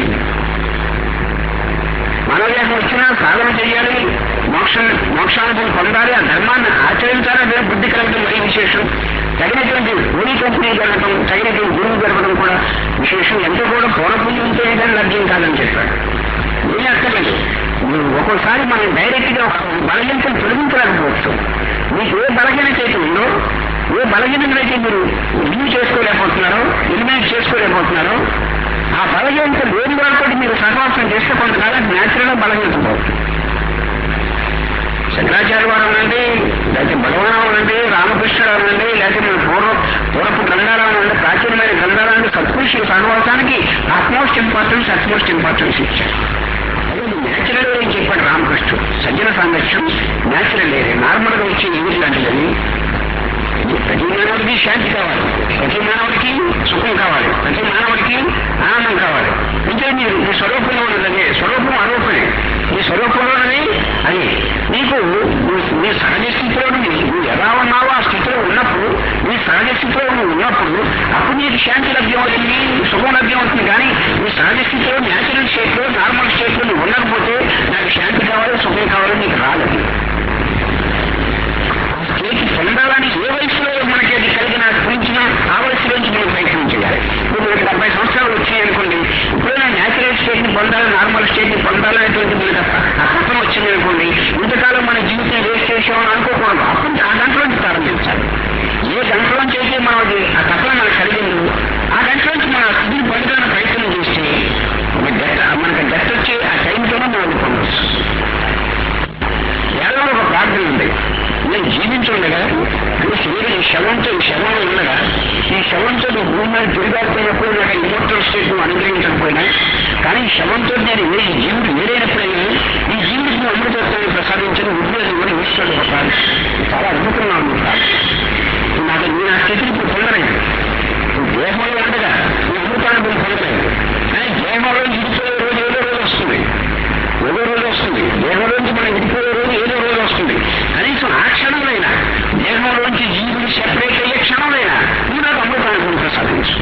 మానవ దేహం వచ్చినా సాధన చేయాలి, మోక్ష మోక్షానుభవం పొందాలి, ఆ ధర్మాన్ని ఆచరించాలి. అదే బుద్ధి కలగడం మరీ విశేషం. తగినటువంటి ఓడి కంపెనీ జరగడం, తగినటువంటి గురువు జరగడం కూడా విశేషం. ఎంతో కూడా పూర్వపుణ్యంతో ఏదైనా లభ్యం కాదని చెప్పాడు. ఏం అక్కర్లేదు. ఒక్కోసారి మనం డైరెక్ట్ గా ఒక బలహీనతను తొలగించలేకపోవచ్చు. మీకు ఏ బలహీనత అయితే ఉందో, ఏ బలహీనతనైతే మీరు రివ్యూ చేసుకోలేకపోతున్నారో, ఎలిమినేట్ చేసుకోలేకపోతున్నారో, ఆ బలహీనత లేని వాళ్ళతో మీరు సహవాసం చేస్తే కొంతకాలం న్యాచురల్ గా బలహీనత పోతుంది. శంకరాచార్య వారు అనండి, లేకపోతే బలవనం అనండి, రామకృష్ణుడు అనండి, లేకపోతే మన పూర్వ పూర్వపు గ్రంథాలను అంటే ప్రాచీనమైన గ్రంథాలను సత్పురుషుల సహవాసానికి అట్మోస్ట్ ఇంపార్టెన్స్ అట్మోస్ట్ ఇంపార్టెన్స్ ఇచ్చారు. అదే న్యాచురల్ ఏం చెప్పాడు రామకృష్ణుడు. సజ్జన సాంగత్యం న్యాచురల్ ఏరియా, నార్మల్ గా వచ్చే ఏది లాంటిదని. ప్రతి మానవుడికి శాంతి కావాలి, ప్రతి మానవుడికి సుఖం కావాలి, ప్రతి మానవుడికి ఆనందం కావాలి. అంటే మీరు మీ స్వరూపంలో ఉన్నదే, స్వరూపం అరూపమే. మీ స్వరూపంలోనే అది నీకు నీ సహజ స్థితిలో నువ్వు ఎలా ఉన్నావో ఆ స్థితిలో ఉన్నప్పుడు, నీ సహజ స్థితిలో నువ్వు ఉన్నప్పుడు అప్పుడు నీకు శాంతి లభ్యం అవుతుంది, సుఖం లభ్యం అవుతుంది. కానీ నీ సహజ స్థితిలో పొందాలి, నార్మల్ స్టేట్ ని పొందాలనేటువంటి మనకి ఆ తపన వచ్చింది అనుకోండి, ఇంతకాలం మన జీవితం వేస్ట్ చేసామని అనుకోకూడదు. అప్పుడు ఆ గంటలోంచి ప్రారంభించాలి. ఏ గంటలోంచి అయితే మనం ఆ తపన మనకు కలిగిందో ఆ గంటలోంచి మన స్థితిని పొందడానికి ప్రయత్నం చేస్తే మనకి గట్ట వచ్చే ఆ టైంతోనే మనం అది పొందవచ్చు. కేవలం ఒక ప్రార్థన ఉంది, నేను జీవించుండగా అంటే శరీరం శవంతో ఈ శవం ఉండగా ఈ శవంతో భూమి మీద తిరిగాడిపోయినప్పుడు నాకు ఇమోటల్ స్టేట్ ను అనుగ్రహించకపోయినా కానీ ఈ శవంతో నేను ఏ జీవుడు వేరైనప్పుడైనా ఈ జీవితం అమృతత్వాన్ని ప్రసాదించిన ఉద్యోగం కూడా ఈశ్వరుడు ప్రసాదం. చాలా అద్భుతంగా ఉంది సార్. నాకు నేను ఆ స్థితిని ఇప్పుడు పొందలేదు. దేహంలో ఉండగా ఈ అమృతాన్ని మీరు పొందలేదు. కానీ దేహంలో విడిపోయే రోజు ఏదో రోజు వస్తుంది, ఏదో రోజు వస్తుంది. దేహంలోంచి మనం విడిపోయే రోజు ఏదో రోజు వస్తుంది. కనీసం ఆ క్షణంలోనైనా దేహంలోంచి జీవులు సెపరేట్ అయ్యే క్షణంలోనైనా నువ్వు నాకు అమృతాన్ని ప్రసాదించు.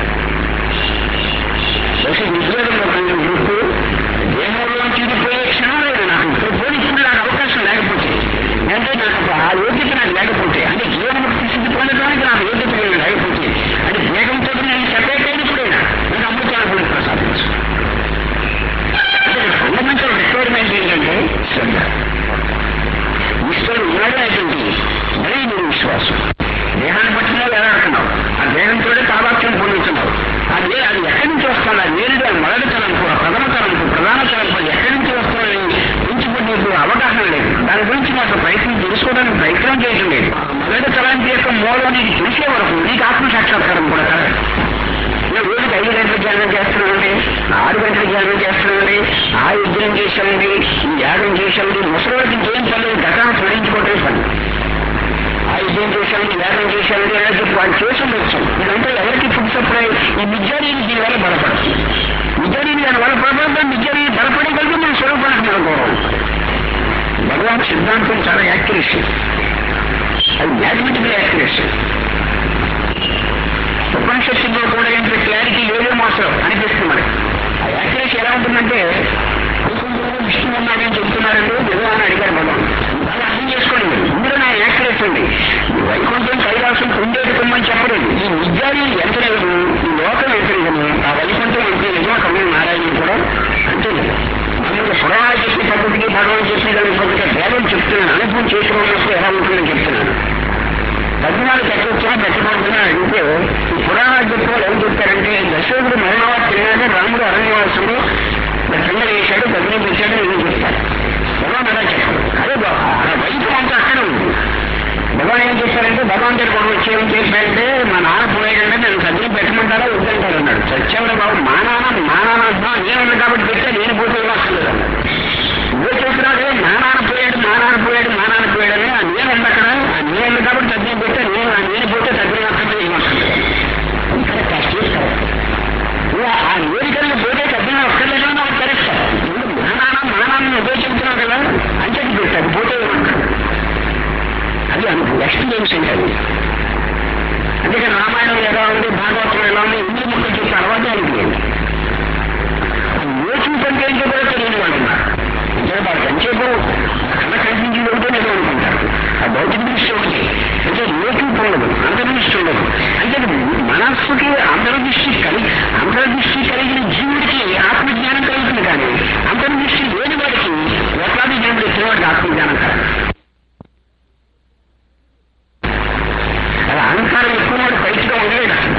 ఉద్యోగంలో గుర్తు దేహంలోంచి విడిపోయే క్షణంలోనైనా నాకు ఇప్పుడు పోలీసులు నాకు అవకాశం లేకపోతే అంటే నాకు ఆ యోగ్యత నాకు లేకపోతే అంటే జీవనముక్తి స్థితి పొందడానికి నాకు యోగ్యత లేకపోతే అంటే దేహంతో నేను సెపరేట్ అయినప్పుడైనా నాకు అమృతాన్ని ప్రసాదించు. అంటే ఫండమెంటల్ రిక్వైర్మెంట్ ఏంటంటే శ్రద్ధ. ఈశ్వరుడు ఉన్నాడు అనేటువంటి మరీ మీరు విశ్వాసం. దేహాన్ని పట్టినా వేలాడుతున్నావు, ఆ దేహంతోనే తాదాత్యం పొందుతున్నావు. అదే అది ఎక్కడి నుంచి వస్తుంది? అది నేరుగా మొదటి తలంపు, ప్రథమ తలంపు, ప్రధాన తలంపు ఎక్కడి నుంచి వస్తుందని గురించి నీకు అవగాహన లేదు. దాని గురించి మాకు ప్రయత్నం తెలుసుకోవడానికి ప్రయత్నం చేయటం లేదు. మొదటి తలంపు యొక్క మూలం నీకు తెలిసే వరకు నీకు ఆత్మ సాక్షాత్కారం కూడా కదా. నేను రోజుకి ఐదు గంటల ధ్యానం చేస్తున్నానండి, ఆరు గంటల ధ్యానం చేస్తున్నానండి, ఆ యజ్ఞం చేశానండి, ఈ యాగం చేశానండి. ముసలికి ఇంకేం పర్లేదు, గతాన్ని స్మరించుకోవటమే పని. ఆ యజ్ఞం చేశానండి, యాగం చేశానండి అని చెప్పి వాళ్ళు చేసి ఉండొచ్చు. ఇదంతా ఎవరికి ఫుడ్ సప్లై? ఈ విద్యారీని దీనివల్ల బలపడుతుంది. విద్యారీని దాని వల్ల బలపడడం, విద్యారీని బలపడగలిగి మన స్వరూపానికి మన గౌరవం. భగవాన్ సిద్ధాంతం చాలా యాక్యురసీ, అది మ్యాథమెటికల్ యాక్యురసీ. ఉపనిషత్తుల్లో కూడా ఏంటంటే క్లారిటీ ఏదేమో అసలు అనిపిస్తుంది మనకి. ఆ యాక్యురసీ ఎలా ఉంటుందంటే విష్ణు ఉన్నాడని చెబుతున్నారండి, నిజం అని అడిగారు భగవాన్. బాగా అర్థం చేసుకోండి మీరు. ఇందులో నా యాక్యురసీ ఉంది. వైకుంఠం కైలాసం ఉండేది కొమ్మని చెప్పలేదు. ఈ విద్యార్థి ఎంత లేదు, ఈ లోకం ఎంత నిజము, ఆ వైకుంఠం ఎంత నిజమో కమ్యూని నారాయణ కూడా అంతే లేదు. మామూలుగా పురాణాలు చెప్పే పద్ధతికి భగవాన్ చెప్పే దాని పద్ధతిగా భేదం చెప్తున్నాను. అనుభవం చేసుకున్నప్పుడు ఎలా ఉంటుందని చెప్తున్నాను. పద్నాలు పెట్టొచ్చినా పెట్టబడుతున్నా అంటే ఈ పురాణాలు చెప్పే ఏం చెప్తారంటే దశరథుడు మరణవార్త తెలియదు, రాముడు అరణ్యవాసంలో కింద వేశాడు, పద్ని పెట్టాడు ఏం చెప్తారు. భగవాన్ అలా చెప్పాడు. అదే వైద్యం అంతా అక్కడే ఉంది. భగవాన్ ఏం చెప్పారంటే భగవంతుడు కూడా వచ్చి ఏం చెప్పారంటే మా నాన్న పోయాడంటే నేను సద్యం పెట్టమంటారా వద్దంటాడు అన్నాడు. సత్యంలో బాబు మా నాన్న మా నాన్న నేనున్నా కాబట్టి పెట్టా, నేను పోతే అక్కర్లేదు అన్నాడు. నువ్వే చెప్తున్నాడు మా నాన్న పోయాడు మా నాన్న పోయాడు మా నాన్న పోయాడని. ఆ నేనుంది అక్కడ, ఆ నేను కాబట్టి సద్యం పెట్టా, నేను ఆ నేను పోతే సద్యం అక్కర్లేదు ఏమక్కర్లేదు. ఇక్కడ కరెక్ట్ కరెక్ట్. ఆ నేరికల్ని పోతే సద్యం అక్కర్లేదు అని నాకు కరెక్ట్. మా నాన్న మా నాన్న నువ్వే చెబుతున్నావు కదా అని చెప్పి పెట్టాడు, పోతే ఏమన్నాడు. అది అనుభవం, ఎక్స్పీరియన్స్ ఏంటది. అందుకని రామాయణం ఎలా ఉంది, భాగవతం ఎలా ఉంది, ఇంటి ముక్కలు చెప్పి అలవాటు అనిపించింది. యోచన కంటే ఏంటో కూడా తెలియదు అంటున్నారు. అంటే వాళ్ళకి ఎంతసేపు కళ్ళ కనిపించి ఉంటే నేను అనుకుంటారు. ఆ భౌతిక దృష్టి ఒకటి అంటే యోచన ఉండదు, అంతర్దృష్టి ఉండదు. అంటే మనస్సుకి అంతర్దృష్టి కలిగి అంతర్దృష్టి కలిగిన జీవుడికి ఆత్మజ్ఞానం కలుగుతుంది. కానీ అంతర్దృష్టి లేని వాడికి ఎట్లాంటి జ్ఞానుడు ఎత్తిన వాడికి ఆత్మజ్ఞానం కలదు. అహంకారం ఎక్కువ వాడు పైకిగా ఉండలేడు. అసలు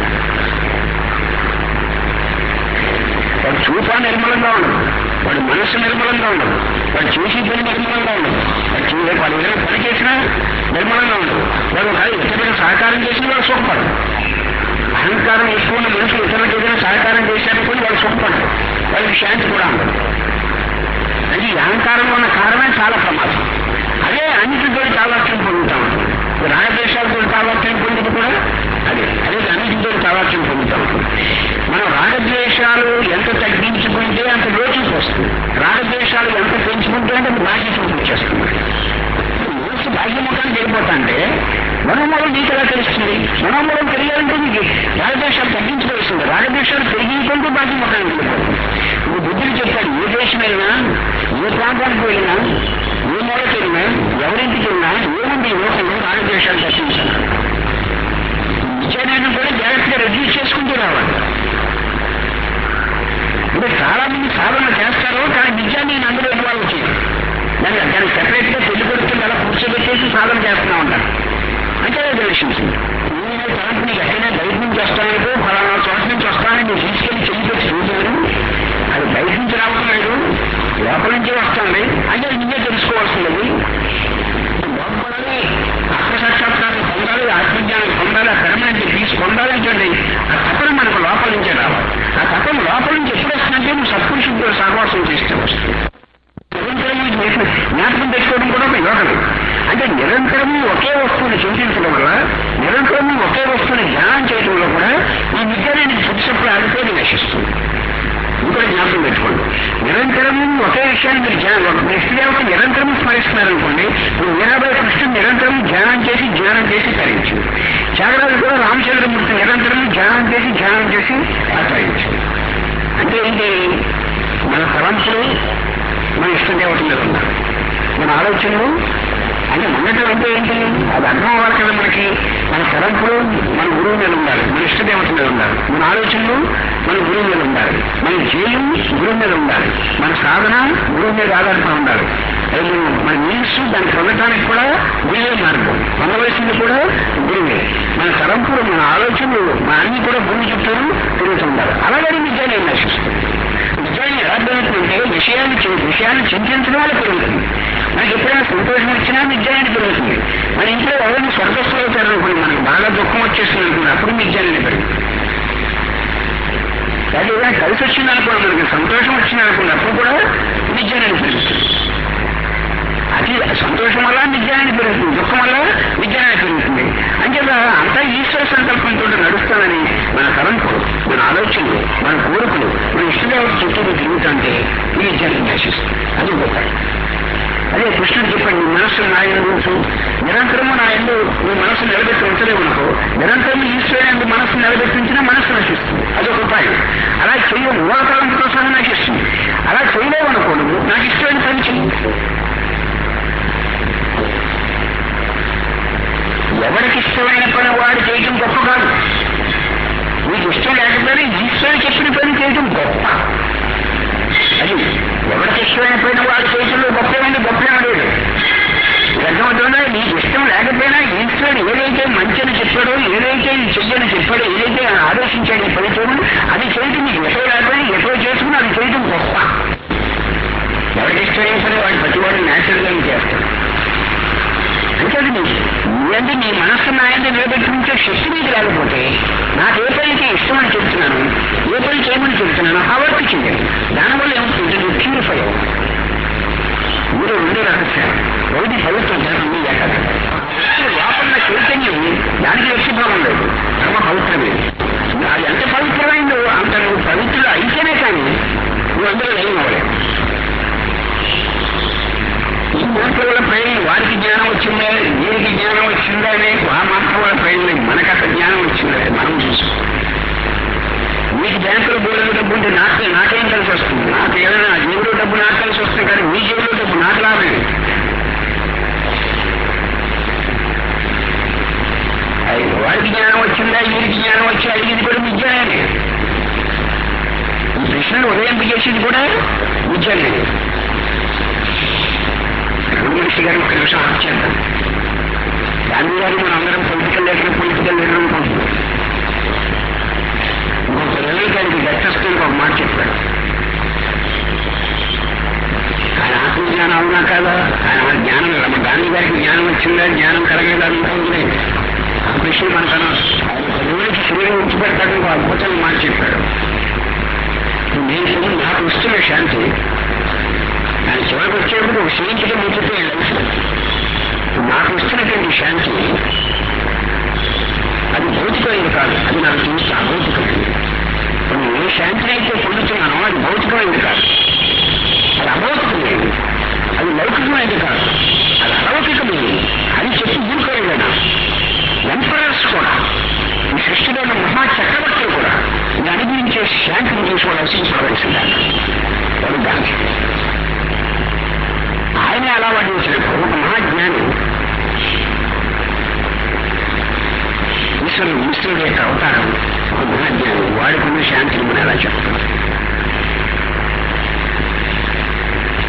వాడు చూపా నిర్మలంగా ఉండదు, వాడు మనస్సు నిర్మలంగా ఉండదు, వాడు చేసి పని నిర్మలంగా ఉండదు, వాడు చూసే వాడు ఏదైనా పని చేసినా నిర్మలంగా ఉండదు. వాడు ఇతరులకు సహకారం చేసినా వాడు సుఖపడదు. అహంకారం ఎక్కువ ఉన్న మనుషులు ఇతరులకు ఏదైనా సహకారం చేశారనుకుని వాడు సుఖపడదు, వాళ్ళకి శాంతి కూడా ఉండదు. అంటే ఈ అహంకారంలో ఉన్న కారణమే చాలా ప్రమాదం. అదే అన్నిటితో తాదాత్మ్యం పొందుతాం. రాగద్వేషాలతో తాదాత్మ్యం పొందింది కూడా అదే అదే అన్నిటితో తాదాత్మ్యం పొందుతాం. మనం రాగద్వేషాలు ఎంత తగ్గించుకుంటే అంత లోచుకు వస్తుంది. రాగద్వేషాలు ఎంత పెంచుకుంటే అంటే బాహ్యముఖం వచ్చేస్తుంది. మనసు బాహ్యముఖానికి వెళ్ళిపోతా అంటే మనోమూలం నీకు ఎలా తెలుస్తుంది? మనోమూలం తెలియాలంటే నీకు రాగద్వేషాలు తగ్గించుకోవాల్సింది. రాగద్వేషాలు పెరిగిపోతే బాహ్యముఖానికి వెళ్ళిపోతుంది. ఇప్పుడు బుద్ధుడు చెప్పాడు, ఏ దేశం వెళ్ళినా ఏ ప్రాంతానికి వెళ్ళినా ఏ మూలకి వెళ్ళినా ఎవరింటికి వెళ్ళినా ఏముంది ఈ లోకంలో రాగద్వేషాలు తగ్గించాలి. విజయాన్ని కూడా జాగ్రత్తగా రెడ్యూస్ చేసుకుంటూ రావాలి. అంటే చాలా మంది సాధన నేను అందులో ఇన్వాల్వ్ చేయను. దాన్ని దాన్ని సెపరేట్ గా పెళ్లి కొడుతుంది అలా కూర్చోబెట్టేసి సాధన చేస్తున్నా ఉంటాను. అంటే రిలేషన్స్ నేను తలంపు నీకు ఎక్కడైనా బయట నుంచి వస్తానో ఫలానా చోట నుంచి వస్తానని నేను తీసుకెళ్లి చెల్లిపెట్టి చూసాను. అది బయట నుంచి రావటం లేదు, లోపల నుంచే వస్తుంది. అంటే నిన్నే తెలుసుకోవాల్సింది. లోపలని ఆత్మసాక్షాత్కారం పొందాలి, ఆత్మజ్ఞానం పొందాలి, ఆ పెర్మనెంట్ పీస్ పొందాలి అంటే ఆ తపన మనకు లోపల నుంచే రావాలి. ఆ తపన లోపల నుంచి ఎప్పుడు వస్తుందంటే నువ్వు సత్పురుషుడితో సహవాసం చేస్తే వస్తుంది. నిరంతరం జ్ఞాపకం తెచ్చుకోవడం కూడా ఒక యోగం. అంటే నిరంతరము ఒకే వస్తువుని చింతించడం వల్ల, నిరంతరము ఒకే వస్తువుని ధ్యానం చేయడంలో కూడా ఈ విజ్ఞానానికి పుట్టుసప్పుడు ఆగిపోయి నశిస్తుంది. ఇంకోటి జ్ఞాపకం పెట్టుకోండి. నిరంతరము ఒకే విషయాన్ని మీరు ధ్యానం నిష్ఠదేవత నిరంతరం స్మరిస్తున్నారనుకోండి. ఇప్పుడు మీరాబాయి కృష్ణుడు నిరంతరం ధ్యానం చేసి ధ్యానం చేసి తరించింది. త్యాగరాజు కూడా రామచంద్రమూర్తి నిరంతరం ధ్యానం చేసి ధ్యానం చేసి తరించింది. అంటే ఏంటి? మన తలంపులు మన ఇష్టదేవత మీద ఉన్నారు, మన ఆలోచనలు అంటే మొన్నటి అంటే ఏంటి అది అర్థం అవ్వాలి కదా మనకి. మన తలంపులు మన గురువు మీద ఉండాలి, మన ఇష్టదేవత మీద ఉండాలి. మన ఆలోచనలు మన గురువు మీద ఉండాలి, మన జయం గురువు మీద ఉండాలి, మన సాధన గురువు మీద ఆధారపడి ఉండాలి. మన నీడ్స్ దాన్ని పొందటానికి కూడా గురువే మార్గం, పొందవలసింది కూడా గురువే. మన తలంపులు మన ఆలోచనలు మన అన్ని కూడా భూమి చుట్టూ తిరుగుతూ ఉండాలి. అలాగే విద్యాన్ని నశిస్తుంది. విద్యాన్ని ఎలా పెరుగుతుందంటే విషయాన్ని విషయాన్ని చింతించడం వల్ల పెరుగుతుంది. మనకి ఎప్పుడైనా సంతోషం వచ్చినా విజ్ఞానాన్ని పెరుగుతుంది. మన ఇంట్లో ఎవరైనా స్వర్గస్థులు అవుతారనుకోండి, మనకు బాగా దుఃఖం వచ్చేస్తుంది అనుకోండి, అప్పుడు విజ్ఞానాన్ని పెరుగుతుంది. అది ఏదైనా కలిసి వచ్చింది అనుకోండి, మనకి సంతోషం వచ్చింది అనుకోండి, అప్పుడు కూడా విజ్ఞానాన్ని పెరుగుతుంది. అది సంతోషం వల్ల విజ్ఞానాన్ని పెరుగుతుంది, దుఃఖం వల్ల విజ్ఞానాన్ని పెరుగుతుంది. అంచేత అంతా ఈశ్వర సంకల్పంతో నడుస్తానని మన తలంపులు, మన ఆలోచనలు, మన కోరికలు, మన ఇష్టదేవత చుట్టూ తిరుగుతుంటే ఈ విజ్ఞానం నశిస్తుంది. అది గొప్ప. అదే కృష్ణుడు చెప్పండి, నీ మనస్సు నా యందు ఉంచు, నిరంతరము నా యందు నీ మనస్సు నిలబెట్టి ఉంచలేవు అనుకో, నిరంతరం ఈశ్వరుడు మనస్సు నిలబెట్టి ఉంచినా మనస్సు నశిస్తుంది. అదొక ఉపాయం. అలా చెయ్యి మూల తలంపుతో సహా నశిస్తుంది. అలా చేయలేవు అనుకో, నువ్వు నాకు ఇష్టమైన పని చెయ్యి. ఎవరికి ఇష్టమైన పని వాడు చేయటం గొప్ప కాదు. నీకు ఇష్టం లేకపోయినా ఈశ్వరుడు చెప్పిన పని చేయటం గొప్ప. అది ఎవరికి ఇష్టమైన పని వాడు చేయటంలో గొప్పమండి, గొప్పేమో లేదు. అర్థమవుతుందా? నీకు ఇష్టం లేకపోయినా ఈశ్వరుడు ఏదైతే మంచిని చెప్పాడో, ఏదైతే చెయ్యని చెప్పాడో, ఏదైతే ఆలోచించాడో పని చేయడం, అది చేయటం నీకు ఎటో లేకపోయినా ఎటో చేసుకుని అది చేయటం గొప్ప. ఎవరికి ఇష్టమైన పని వాడు ప్రతివాడు న్యాచురల్ గా చేస్తాడు. అంటే అది అంటే నీ మనస్సు నాయంటే నిలబెట్టుకుంటే శక్తి మీకు లేకపోతే నాకు ఏ పనికి ఇష్టం అని చెప్తున్నాను, ఏ పని చేయమని చెప్తున్నాను ఆ వర్క్ చేయండి. దానివల్ల ఏమవుతుంది? నువ్వు ప్యూరిఫై అవ్వ. మీరు రెండు రహస్యాలు. ఒకటి పవిత్రం, రెండు ఏకాగ్రత. లోపల చైతన్యం దానికి వ్యక్తిభావం లేదు, కర్మ పవిత్రమే. అది ఎంత పవిత్రమైందో అంత నువ్వు పవిత్రులు అయితేనే కానీ నువ్వు అందరూ లైన్ అవ్వలేవు. ఈ మాటల వల్ల ప్రయోజనం వారికి జ్ఞానం వచ్చిందా, దీనికి జ్ఞానం వచ్చిందా అనే ఆ మాటల వల్ల ప్రయోజనం. మనకు అసలు జ్ఞానం వచ్చిందా మనం చూసుకో. మీకు బ్యాంకులో బోర్డు డబ్బు ఉంటే నాకు నాకేం కలిసి వస్తుంది? నాకు ఏదైనా జేబులో డబ్బు నాకు కలిసి వస్తుంది, కానీ మీ జేబులో డబ్బు నాకు లాభమే. వారికి జ్ఞానం వచ్చిందా, వీరికి జ్ఞానం వచ్చి అడిగింది కూడా విద్యనే. ఈ ప్రశ్నలు ఉదయం చేసింది కూడా విద్యనే. మనిషి గారు ఒక నిమిషం ఆఫ్ చేద్దాం. గాంధీ గారు మనం అందరం పొలిటికల్ లీడర్ పొలిటికల్ లీడర్ అనుకుంటున్నాం. ఇంకొక రవి గారికి దత్తస్తులకు ఒక మాట చెప్పాడు. ఆయన ఆత్మజ్ఞానం అవునా కాదా, ఆయన జ్ఞానం మన గాంధీ గారికి జ్ఞానం వచ్చిందా, జ్ఞానం కలగలేదా అనుకుంటుంది. ఆ విషయం మనకన్నా రోజుకి శరీరం విడిచిపెడతాడు. ఒక అద్భుతమైన మాట చెప్పాడు. నేను నాకు వస్తున్న శాంతి ఆయన చివరికి వచ్చేప్పుడు ఒక శాంతిగా ముట్టుతే నాకు వస్తున్నటువంటి శాంతి అది భౌతికమైనది కాదు, అది నాకు చూస్తే అభౌతికమైంది. నేను ఏ శాంతిని అయితే పొందుతున్నానో అది భౌతికమైనది కాదు, అది అభౌతికమైనది. అది లౌకికమైనది కాదు, అది అలౌకికమైనది అని చెప్పి ఊరుకోలేదా. ఎంపరర్స్ కూడా, ఈ సృష్టిలో ఉన్న మహా చక్రవర్తులు కూడా నేను అనుభవించే శాంతిని తీసుకోవాల్సి ప్రవేశించాలి. వాడు గాంధీ. ఆయనే అలా వర్ణించినప్పుడు ఒక మహాజ్ఞాని ఈశ్వరుడు ఈశ్వరుడు యొక్క అవతారం ఒక మహాజ్ఞాని వాడుకున్న శాంతిని మనం ఎలా చెప్తాం?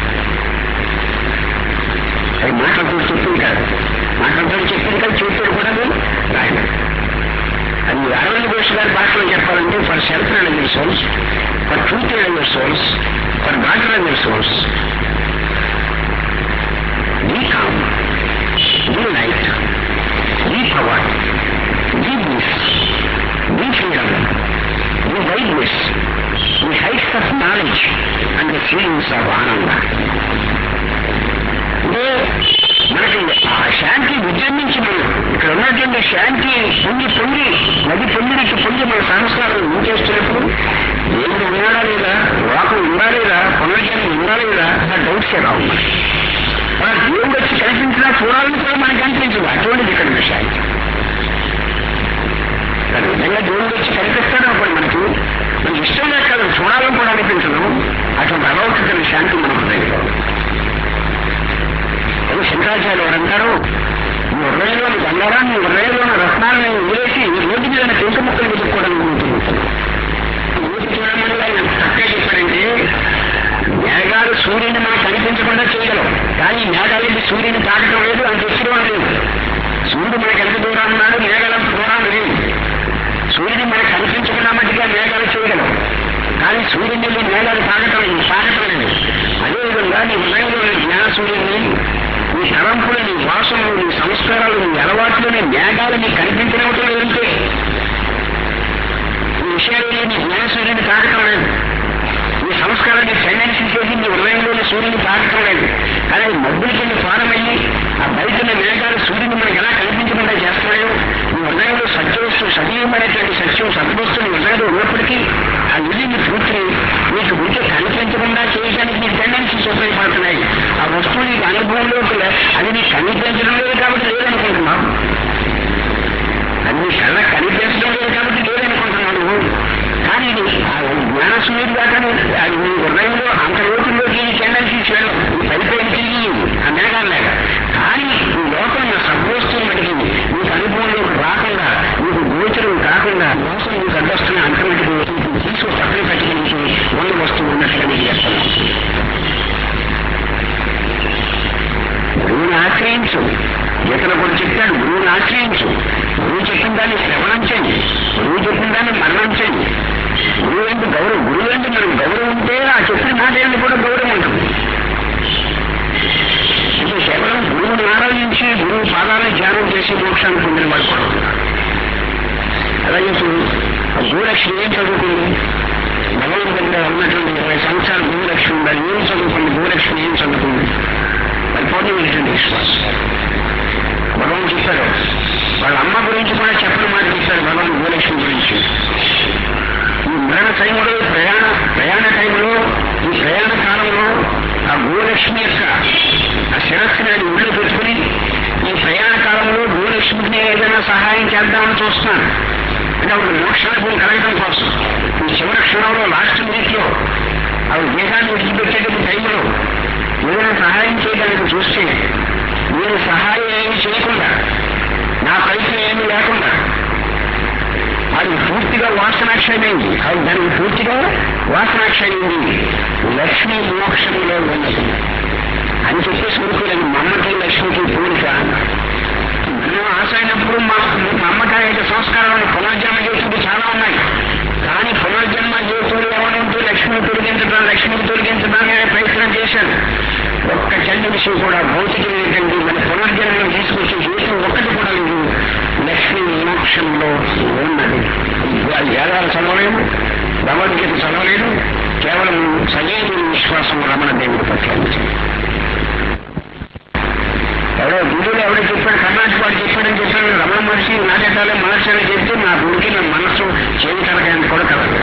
love your souls, for God to love your souls. Be calm, be light, be power, be bliss, be freedom, be wideness, be heights of knowledge and the feelings of Ananda. అంటే మనకి ఆ శాంతి విజృంభించి మనం ఇక్కడ ఉన్నటువంటి శాంతి పొంగి పొంగి నది పొంగినట్టు పొంగి మన సంస్కారం ఏం చేస్తున్నప్పుడు దేవుడు ఉన్నాడా లేదా, లోకం ఉందా లేదా, పునర్జన్మ ఉందా లేదా ఆ డౌట్స్ రావు. మన దేవుడు వచ్చి కనిపించినా చూడాలని కూడా మనకు అనిపించదు. అటువంటిది ఇక్కడ ఉన్న శాంతి. నిజంగా దేవుడు వచ్చి కనిపిస్తాడు అప్పుడు మనకు మన ఇష్టం లేక చూడాలని కూడా అనిపించదు. అటువంటి అలౌకికమైన శాంతి మన హృదయంలో. శంకరాచార్య వారు అంటారు, నీ హృదయంలోని బంగారాన్ని, హృదయంలోని రత్నాలను వదిలేసి రోడ్డు మీద పెంక ముక్కలు వెతుక్కోవడానికి ఉంటుంది. చూడడం వల్ల ఆయన చక్కగా చెప్పాడంటే, మేఘాలు సూర్యుని మనకు కనిపించకుండా చేయగలవు, కానీ మేఘాలు సూర్యుని తాకటం లేదు, అంత ఎక్కడం లేదు. సూర్యుడు మనకు ఎంత దూరం ఉన్నాడు, మేఘాల దూరాన్ని లేదు. సూర్యుని మనకు కనిపించకుండా మట్టిగా మేఘాలు చేయగలవు, కానీ సూర్యుని మేఘాలు తాకటం తాకటం లేదు. అదేవిధంగా నీ హృదయంలోని జ్ఞాన సూర్యుని, నీ తలంపులు, నీ వాసనలు, నీ సంస్కారాలు, నీ అలవాట్లు, నీ మేఘాలు నీకు కనిపించినట్టు లేదంటే ఈ విషయాలు నీ జ్ఞాన సూర్యుని తాకటం లేదు. నీ సంస్కారాన్ని టెండెన్సీ చేసి నీ హృదయంలోని సూర్యుని తాకటం లేదు. కానీ మబ్బుల కింద ఫారమయ్యి ఆ బయటన్న మేఘాలు సూర్యుని మనకు ఎలా కనిపించకుండా చేస్తున్నాయో, నీ హృదయంలో సత్యవస్తు సజీవమైనటువంటి సత్యం సద్వస్తు నీ హృదయంలో ఉన్నప్పటికీ ఆ నిధిని పూర్తి నీకు ఉంటే కనిపించకుండా చేయడానికి నీ టెండెన్సీస్ ఉపయోగపడుతున్నాయి. ఆ వస్తువు నీకు అనుభవంలోకి అది నీకు కనిపించడం లేదు కాబట్టి లేదనుకుంటున్నావు, అది నీ కళ్ళ కనిపించడం లేదు కాబట్టి లేదనుకుంటున్నావు. కానీ ఇది జ్ఞాన సూర్యుడు దాకా అది నీ హృదయంలో అంత లోతుల్లోకి ఈ టెండెన్సీస్ వెళ్ళవు, పడిపోయిన తిరిగి ఆ మేఘాలు లేక. కానీ ఈ లోకం నా సద్వస్తువులు మటుకి నీకు అనుభవంలోకి రాకుండా, నీకు గోచరం కాకుండా మోసం నీకు అడ్డొస్తున్న అంతమటికి తీసుకు పక్కన పెట్టుకుని వంద వస్తువు ఉన్నట్టుగా నీకు చేస్తున్నాను. గురువుని ఆశ్రయించు. ఇతను కూడా చెప్పాడు, గురువుని ఆశ్రయించు. గురువు చెప్పిన దాన్ని శ్రవణం చేయి, గురువు చెప్పిన దాన్ని మరణం చేయి. గురువు అంటే గౌరవం, గురువు అంటే మనకు గౌరవం ఉంటే ఆ చెప్పిన మాట ఏంటి కూడా గౌరవం ఉంటుంది. ఇప్పుడు కేవలం గురువుని ఆరాధించి గురువు పాదాలను ధ్యానం చేసి మోక్షాన్ని పొందిన వాడు కూడా ఉన్నారు. అలాగే భూలక్ష్మి ఏం చదువుకుంది, భగవంతుడిగా ఉన్నటువంటి ఇరవై సంవత్సరాలు భూలక్ష్మి ఉండాలి. ఏం చదువుకుంది భూలక్ష్మి, ఏం చదువుకుంది, పరిపూర్ణమైనటువంటి విశ్వాసం. భగవాన్ చెప్పారు, వాళ్ళ అమ్మ గురించి కూడా చెప్పని మాట చెప్పారు భగవాన్ భూలక్ష్మి గురించి. ఈ మరణ టైంలో, ప్రయాణ ప్రయాణ టైంలో, ఈ ప్రయాణ కాలంలో ఆ భూలక్ష్మి యొక్క ఆ శిరస్సుని అది ఊళ్ళో పెట్టుకుని ఈ ప్రయాణ కాలంలో భూలక్ష్మిని ఏదైనా సహాయం చేద్దామని చూస్తున్నాను. అంటే ఆవిడ మోక్షానుభవం కలగడం కోసం ఈ చివరి క్షణంలో లాస్ట్ మినిట్లో ఆవిడ దేశాన్ని విడిచిపెట్టేటువంటి టైంలో ఏదైనా సహాయం చేయడానికి చూస్తే నేను సహాయం ఏమి చేయకుండా, నా ప్రయత్నం ఏమీ లేకుండా అది పూర్తిగా వాసనాక్షయమైంది. అది దానికి పూర్తిగా వాసనాక్షయమైంది. లక్ష్మీ మోక్షంలో ఉన్నది అని చెప్పేసి ఊరుకోలేదు. మా అమ్మకి లక్ష్మికి పూరిక మనం ఆశ అయినప్పుడు మా అమ్మకాయ సంస్కారాలను పునర్జన్మ చేసేది చాలా ఉన్నాయి. కానీ పునర్జన్మ చేతులు ఎవరంటూ లక్ష్మిని తొలగించడం, లక్ష్మిని తొలగించడానికి ప్రయత్నం చేశాను. ఒక్క చెడ్డ విషయం కూడా భౌతికమైనటువంటి మన పునర్జన్మను తీసుకొచ్చే హేతు ఒక్కటి కూడా లేదు. లక్ష్మీ మోక్షంలో ఉన్నది. వేదాలు చదవలేదు, భగవద్గీత చదవలేదు, కేవలం సజీవ విశ్వాసం రమణ దేవుడు పట్టింది. ఎవరో గురువులు ఎవడో చెప్పాడు, కర్ణాటక వాడు చెప్పాడని చెప్పాడు, రమణ మనిషి నాటకాలే మహర్షి అని చెప్తే నా గురికి నా మనస్సు చేయి కలగాయని కూడా కలగదు.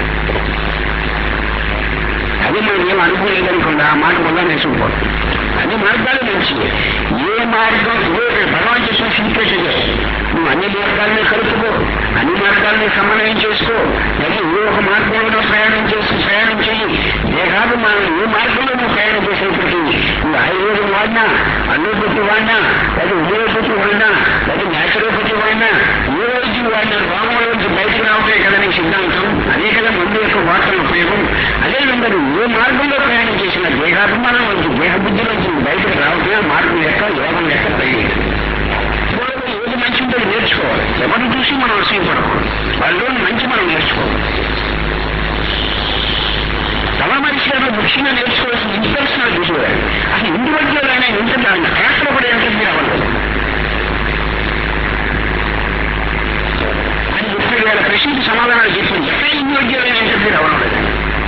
అది మనం ఏం అనుభవం లేదనుకుండా ఆ మాట వల్ల నేర్చుకుపోతుంది. అన్ని మార్గాలు మంచివి. ఏ మార్గం భగవాన్ చెప్పిన సింపేషగా నువ్వు అన్ని మార్గాల్ని కలుపుకో, అన్ని మార్గాల్ని సమన్వయం చేసుకో, మరి ఏ ఒక మార్గంలో ప్రయాణం చేసి ప్రయాణం చెయ్యి. ఏ కాదు మనం ఏ మార్గంలో నువ్వు ప్రయాణం చేసినప్పటికీ నువ్వు ఆయుర్వేదం వాడినా, అల్లోపతి వాడినా, లేదా ఉదయోపతి వాడినా, లేదా న్యాచురోపతి వాడినా, ఏ వైద్యం వాడినా రోగంలో నుంచి బయటకు రావటే కదా నీ సిద్ధాంతం. అదే కదా మందు యొక్క వార్తల ఉపయోగం. అదేవిధంగా నువ్వు ఏ మార్గంలో ప్రయాణం చేసిన దేహాభిమానం నుంచి, దేహబుద్ధి నుంచి బయటకు రావటమే మార్గం లెక్క, యోగం లెక్క తెలియదు. ఏది మంచి ఉంటుందో నేర్చుకోవాలి. ఎవరిని చూసి మనం అసూయపడకూడదు, వాళ్ళలో మంచి మనం నేర్చుకోవాలి. రమణ ముఖ్యంగా నేర్చుకోవాల్సిన ఇంపర్సనల్ బిహేవియర్. అసలు ఇండివిజువల్ అయినా ఇంత క్యారెక్టర్ కూడా ఏంటంటే మీరు అవ్వలేదు. అది ముప్పై వేల ప్రశ్నకి సమాధానాలు చెప్పింది. ఎక్కడ ఇండివిజువల్ అయినా ఇంటర్వ్యూ అవ్వలేదు.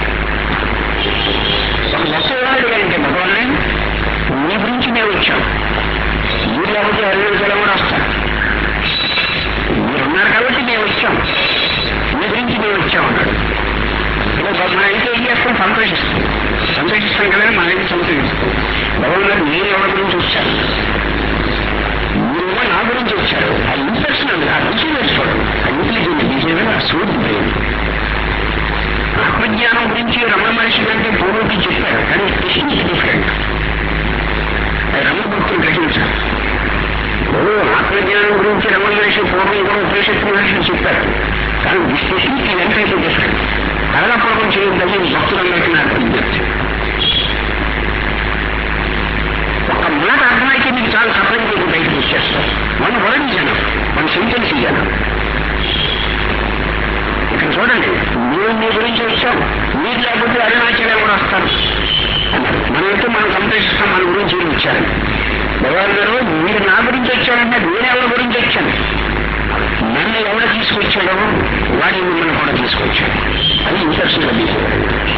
ఒక వస్తువు అంటే భగవాన్ని మీ గురించి మేము వచ్చాం, మీరు లేకపోతే అరవై కూడా వస్తాం, మీరున్నారు కాబట్టి మేము వచ్చాం, మీ గురించి మేము వచ్చాం అన్నాడు. ఇలా మన అయితే ఏం చేస్తాం, సంతోషిస్తాం సంతోషిస్తాం కదా, మన అయితే సంతోషిస్తాం. భగవాన్ నేను ఎవరి గురించి వచ్చాను, మీరేమో నా గురించి వచ్చారు. ఆ ఇన్ఫెక్షన్ అండి, ఆ రుచి వేసుకోవడం, ఆ ఇంటెలిజెంట్ బిహేవియర్, ఆ సూట్ బ్రెయిన్. ఆత్మజ్ఞానం గురించి రమణ మహర్షి కంటే పూర్వకి చెప్పారు, కానీ టెక్నిక్ డిఫరెంట్. అది రమణ భక్తులు గ్రహించారు. ఆత్మజ్ఞానం గురించి రమణ మహర్షి పూర్వం కూడా ఉపనిషత్తు మహర్షి చెప్పారు, కానీ దిస్ టెక్నిక్ ఎంతైతే డిఫరెంట్. కళాపూర్వం చేయడం భక్తులందరికీ నాకు విజ్ఞప్తి. ఒక మాట అర్థమైతే మీకు చాలా సఫలంగా మీకు బయటకు వచ్చేస్తారు. మన వరడి జనం, మన సెంటెన్స్ జనం. ఇక్కడ చూడండి, మీరు మీ గురించి వచ్చాం, మీరు లేకపోతే అరుణాచలం కూడా వస్తారు అన్నారు. మనమైతే మనం సంతోషిస్తాం, మన గురించి మీరు వచ్చారని. భగవాన్ గారు మీరు నా గురించి వచ్చారంటే నేను ఎవరి గురించి వచ్చాను, నన్ను ఎవడ తీసుకొచ్చాడో వాడి మిమ్మల్ని కూడా తీసుకొచ్చాడు. అది ఇంటర్సల్ బిహేవియర్.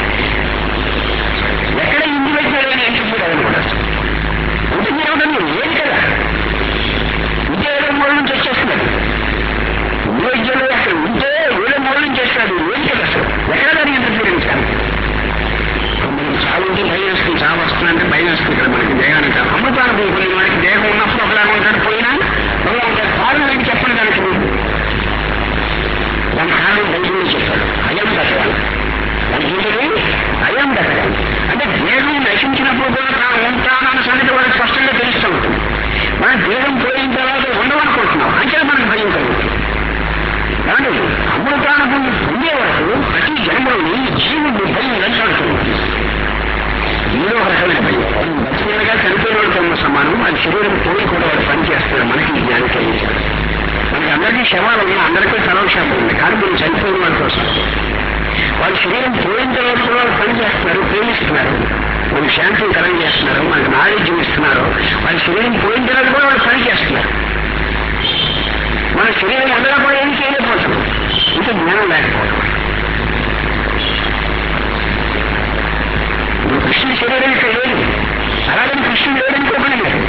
ఎక్కడ ఇండివిజువల్ అయిన ఇంటర్వ్యూ అవ్వను కూడా అంటే మీరు ఎవరన్నా ఏం కదా ఉద్యోగం మూల నుంచి వచ్చేస్తున్నారు. ఇండివిజువల్ అక్కడ ఉంటే వేరే మూల నుంచి వస్తాడు, ఏం కదా అసలు ఎక్కడ దాన్ని ఇంటర్ఫీరెన్స్ కాదు. మనకి చావు ఉంటే భయం వేస్తుంది, చావు వస్తుందంటే భయం వేస్తుంది కదా మనకి దేహానికి. అమృతానుభవం కొన్ని మనకి దేహం ఉన్నప్పుడు ఒకలాగా ఉంటాడు, పోయినా ఒకలా ఉంటాడు. కారణం చెప్పండి దానికి, దాని కారణం బైబిల్లో చెప్పాడు. అయం దశగాలి దానికి ఏంటది, అయం దశగాలి అంటే దేహం నశించినప్పుడు కూడా తాను ఉంటానన్న సంగతి వాళ్ళకి స్పష్టంగా తెలుస్తూ ఉంటుంది. మన దేహం పోయిన తర్వాత ఉండవనుకుంటున్నాం అంటే మనకు భయం కలుగుతుంది. కానీ అమృతానుభవం ఉండే వరకు ప్రతి జన్మలోని జీవుడు భయం వెంటాడుతుంది. ఏదో ఒక రకమైన భయం. బతికినగా చనిపోయినతో సమానం. అది శరీరం పోయి కూడా వాడు పనిచేస్తాడు. మనకి జ్ఞానం కలిగించాడు. మనకి అందరికీ శవాలు ఉన్నాయి, అందరికీ సర్వశాపం ఉంది. కానీ మీరు చనిపోయిన వాళ్ళ కోసం వాళ్ళ శరీరం పోయిన తర్వాత కూడా వాళ్ళు పనిచేస్తున్నారు, ప్రేమిస్తున్నారు, మనకి శాంతిని కలం చేస్తున్నారు, మనకి నాలెడ్జ్ ఇస్తున్నారు. వాళ్ళ శరీరం పోయిన తర్వాత కూడా వాళ్ళు పని చేస్తున్నారు. మన శరీరం అందరూ కూడా ఏం చేయలేకపోతున్నాం, ఇంకా జ్ఞానం లేకపోవడం. ఇప్పుడు కృష్ణుడి శరీరం ఇక్కడ లేదు, అలాగని కృష్ణుడు లేదని ఒకటి లేదు.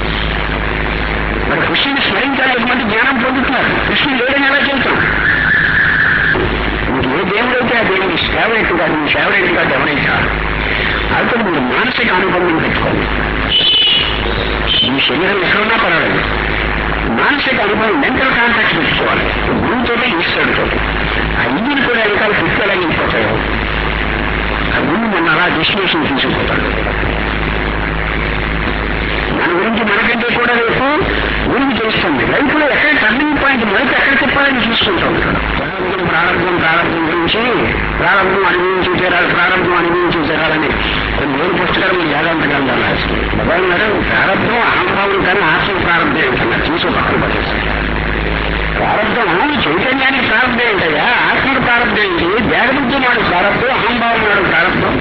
మరి కృష్ణుని స్మరించాలి మంది జ్ఞానం పొందుతున్నారు, కృష్ణుడు లేదని ఎలా చెబుతాం? మీకు ఏ దేవుడైతే ఆ దేవుడి ఫేవరెట్ కాదు, మీ ఫేవరెట్ కాదు ఎవరైతే కాదు. అయితే మీరు మానసిక అనుబంధం పెట్టుకోండి. మీ శరీరం ఎక్కడున్నా పర్వాలేదు, మానసిక అనుభవం మెంటల్ కాంటాక్ట్ పెట్టుకోవాలి. గురువుతో ఈశ్వరుడితో. ఆ ఇంజిన్ కూడా వెనకాల పుస్తకాలు వెళ్ళిపోతాయో ఆ గురువు మొన్న అలా డెస్టినేషన్ తీసుకుపోతాడు. మన గురించి మనకంటే కూడా రేపు గురించి తెలుస్తుంది. లైఫ్ లో ఎక్కడ టర్నింగ్ పాయింట్ మనకి ఎక్కడ చెప్పాలని చూసుకుంటూ ఉంటాడు. ప్రారంభం ప్రారంభం ప్రారంభం గురించి ప్రారంభం అనుభవించి తీరాలి, ప్రారంభం అనుభవించి తీరాలని కొన్ని వేరు పుస్తకాలు మీరు వేదాంత గ్రంథాలు రాస్తుంది. భగవాన్ గారు ప్రారంభం అహంభావం కానీ ఆత్మ ప్రారంభం ఏంటన్నారు, చూసి పక్కన పడేస్తారు. ప్రారంభం చైతన్యానికి ప్రారంభం ఏంటయ్యా, ఆత్మకు ప్రారంభం ఏంటి, దేహబుద్ధి నాడు ప్రారంభం, అహంభావం నాడు ప్రారంభం.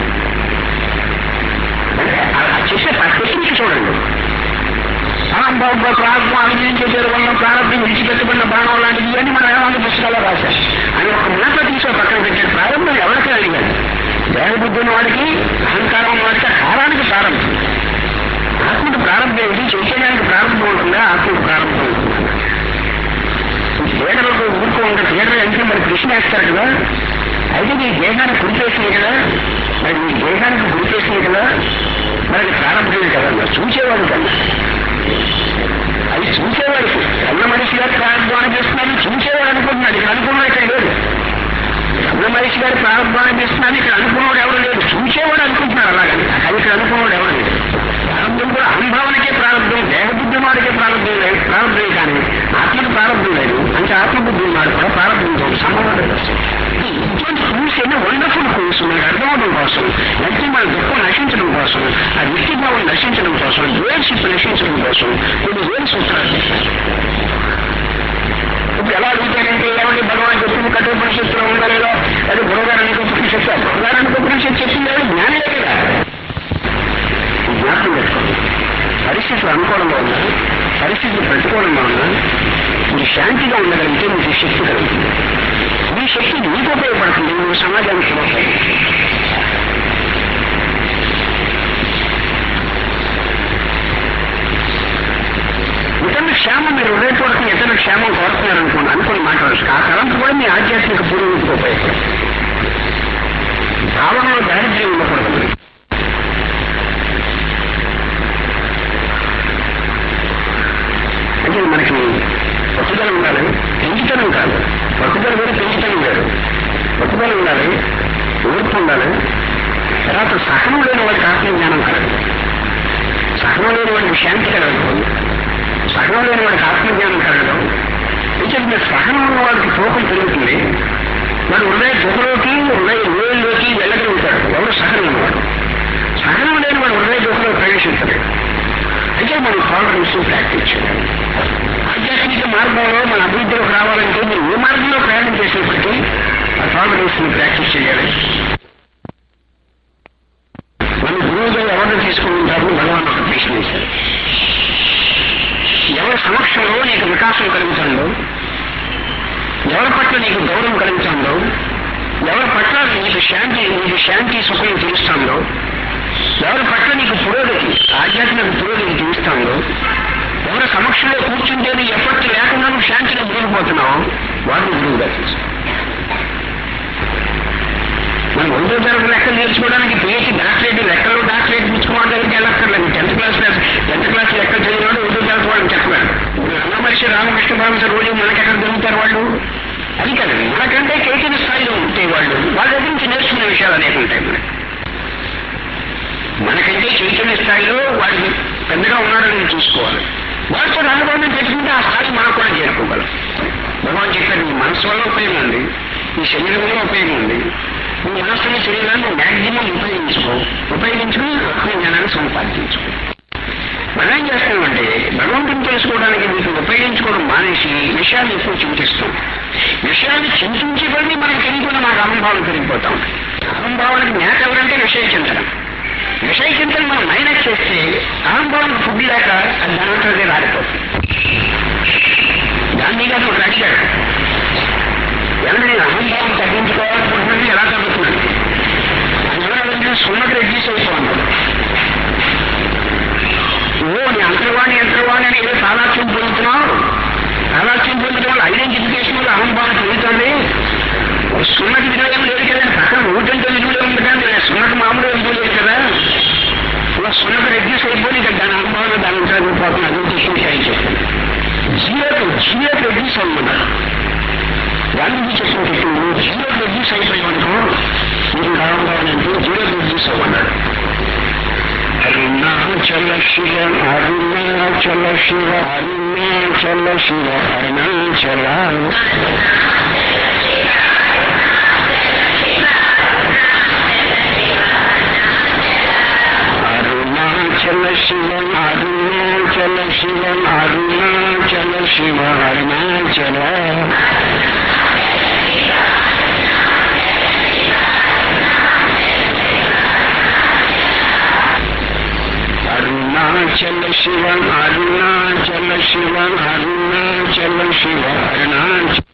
చేసే టెక్నిక్ చూడండి. అహంభావం ప్రారంభం అనుభవించేసారు వల్ల ప్రారంభం విడిచిపెట్టబడిన బాణం లాంటివి ఇవన్నీ మన వేదాంత పుస్తకాల్లో రాశారు. అని ఒక మాట తీసే పక్కన పెట్టాడు. ప్రారంభం ఎవరికీ అడిగాడు, దేహబుద్ధి వాడికి అహంకారం వాడికి కారానికి ప్రారంభం. ఆత్మకు ప్రారంభం ఏంటి, చైతన్యానికి ప్రారంభం ఉంటుందా, ఆత్మకు ప్రారంభం ఉంటుందా? క్రీడలకు ఊరుకో ఉంటారు. క్రీడలు అంటే మరి కృష్ణ వేస్తారు కదా, అయితే నీ దేహానికి గురిపేసింది కదా, మరి నీ దేహానికి గురిపేసింది కదా, మరి అది ప్రారంభమే కదా. మరి చూసేవాడు కన్నా అది చూసేవాడికి రమణ మహర్షి గారు ప్రారంభం అనిపిస్తున్నాడు, చూసేవాడు అనుకుంటున్నాడు. ఇక్కడ అనుకున్నాడు ఇక్కడ లేదు. రమణ మహర్షి గారు ప్రారంభం అనిపిస్తున్నాడు, ఇక్కడ అనుకున్నవాడు ఎవరు లేదు, చూసేవాడు అనుకుంటున్నాడు. అలాగని అది ఇక్కడ అనుకున్నవాడు ఎవరు లేదు. ప్రారంభం కూడా అహంభావనకే ప్రారంభం, దేహబుద్ధి వాడికే ప్రారంభం లేదు, ప్రారంభమే కానీ ఆత్మకు ప్రారంభం లేదు. అంటే ఆత్మబుద్ధి వాడు కూడా ప్రారంభంతో సంబంధం వస్తుంది. ఇటువంటి కోర్స్ అయినా వండర్ఫుల్ కోర్సు మనకు అర్థమవడం కోసం, వ్యక్తి మన దుఃఖం నశించడం కోసం, ఆ వ్యక్తిభావం నశించడం కోసం, ద్వేషిప్ నశించడం కోసం కొన్ని వేరు సూత్రాలు. ఇప్పుడు ఎలా అడుగుతారంటే ఏమంటే భగవాన్ చెప్పింది కఠోపనిషత్తులో ఉందా లేదా, అది గురుగారానికి ఉపనిషత్తు, గురుగారానికి ఉపనిషత్తు చెప్పింది జ్ఞానమే కదా. పరిస్థితిని పెట్టుకోవడం వలన మీరు శాంతిగా ఉండగలిగితే మీకు శక్తి కలుగుతుంది. మీ శక్తి మీకు ఉపయోగపడుతుంది, మీరు సమాజానికి ఉపయోగపడుతుంది. ఇతరుల క్షేమం మీరు హృదయపూర్వకం ఇతరుల క్షేమం కోరుతున్నారనుకోండి, అనుకుని మాట్లాడచ్చు. ఆ తలంపు కూడా మీ ఆధ్యాత్మిక పురోగతికి ఉపయోగపడుతుంది. భావనలో దారిద్ర్యం ఉండకూడదు. అంటే మనకి పట్టుదల ఉండాలి, పెంచుతనం కాదు. పట్టుదల కూడా పెంచుతనం లేదు. పట్టుదల ఉండాలి, ఓర్పు ఉండాలి. తర్వాత సహనం లేని వాడికి ఆత్మజ్ఞానం కలగదు. సహనం లేని వాడికి శాంతి కలగదు. సహనం లేని వాడికి ఆత్మజ్ఞానం కలగదు. ఇంకా మీరు సహనం ఉన్న వాడికి తూకం పెరుగుతుంది. వాడు హృదయ గుహలోకి హృదయ లోయల్లోకి వెళ్ళగలుగుతాడు. ఎవరు సహనం ఉన్నవాడు. సహనం లేని వాడు హృదయ గుహలో ప్రవేశించడు. అయితే మనం టాలరెన్స్ ప్రాక్టీస్ చేయాలి. ఆధ్యాత్మిక మార్గంలో మన అభివృద్ధిలోకి రావాలంటే మీరు ఏ మార్గంలో ప్రయాణం చేసినప్పటికీ ఆ టాలరెన్స్ ని ప్రాక్టీస్ చేయాలి. మన గురువుగా ఎవరిని తీసుకుంటారని భగవాన్ ఒక ప్రశ్న వేశారు. ఎవరి సమక్షంలో నీకు వికాసం కలుగుతుందో, ఎవరి పట్ల నీకు గౌరవం కలుగుతుందో, ఎవరి పట్ల నీకు శాంతి నీకు శాంతి సుఖం తెలుస్తుందో, ఎవరి పట్ల నీకు పురోగతి ఆధ్యాత్మిక పురోగతి తెలుస్తుందో, ఎవరి సమక్షంలో కూర్చుంటే నీ ఎప్పటి లేకుండా నువ్వు శాంతిని మునిగిపోతున్నావు, వాడిని గురువుగా తీసుకో. మనం రెండో తరగతి లెక్కలు నేర్చుకోవడానికి పిహెచ్డి డాక్టరేట్ లెక్కలు డాక్టరేట్ పుచ్చుకోవడం దగ్గరికి వెళ్ళక్కర్లేదు. టెన్త్ క్లాస్ టెన్త్ క్లాస్ లెక్కలు చదివినాడు రెండో తరగతి వాళ్ళని చెప్పలేదు. రామహర్షి రామకృష్ణ పరమహంస రోజు మనకెక్కడ దొరుకుతారు వాళ్ళు? అది కదండి. మనకంటే చైతన్య స్థాయిలో ఉంటే వాళ్ళు వాళ్ళ దగ్గర నుంచి నేర్చుకునే విషయాలు అనేక ఉంటాయి. మనకి మనకంటే చైతన్య స్థాయిలో వాడికి పెద్దగా ఉన్నాడని చూసుకోవాలి. వాళ్ళతో అనుభవం పెట్టుకుంటే ఆ స్థాయి మనకు కూడా చేరుకోగలం. భగవాన్ చెప్పారు, నీ మనసు వల్ల ఉపయోగం ఉంది, నీ శరీరం వల్ల ఉపయోగం ఉంది. నీ మనసుని శరీరాన్ని మ్యాక్సిమం ఉపయోగించుకో, ఉపయోగించుకుని ఆత్మజ్ఞానాన్ని సంపాదించుకో. మనం ఏం చేస్తామంటే భగవంతుని తెలుసుకోవడానికి వీటిని ఉపయోగించుకోవడం మానేసి విషయాన్ని ఎక్కువ చింతిస్తాం. విషయాన్ని చింతించి పడి మనకు తెలియకుండా మాకు అహంభావం పెరిగిపోతాం. అహంభావానికి మేత ఎవరంటే విషయ చింతన. విషయ చింతన మనం మైనస్ చేస్తే అహంభావం ఫుడ్ లేక అది దానివే రాలిపోతుంది. గాంధీ గారు ఒకటి అడిగాడు, ఎవరు నేను అహంభావం తగ్గించుకోవాలనుకుంటున్నది ఎలా తగ్గుతుంది? అది ఎవరైనా సున్నకి రెడ్యూస్ అయిపోతున్నాడు. ఓ నీ అంతర్వాణి అంతర్వాణి అని ఏదో సాలాక్ష్యం పొందుతున్నావు. సాలాక్ష్యం పొందడం వల్ల ఐడెంటిఫికేషన్ వల్ల అహంభావం పెరుగుతుంది. సున్నకి విలువ లేదు కదండి, పక్కన ఊటంతో విలువ ఉంది కానీ సున్నకి మామూలు విలువ లేదు కదా. ఇలా సున్నకి రెడ్యూస్ అయిపోయి ఇక దాని అహంభావం దాని అంతా పోతుంది. అది చెప్పి చెప్తుంది జీరోకి జీరోకి రెడ్యూస్ అవ్వమన్నారు. గాంధీజీ చెప్పినట్టు నువ్వు జీరోకి రెడ్యూస్ అయిపోయావనుకో మీరు అహంభావాలంటే జీరోకి రెడ్యూస్ అవ్వన్నాడు. అరుణాచల శివ అరుణాచల శివ అరుణాచల శివ అరుణాచల అరుణాచల శివ అరుణాచల శివ అరుణాచల శివ అరుణాచల అరుణాచల శివ అరుణాచల శివ అరుణాచల శివ అరుణాచల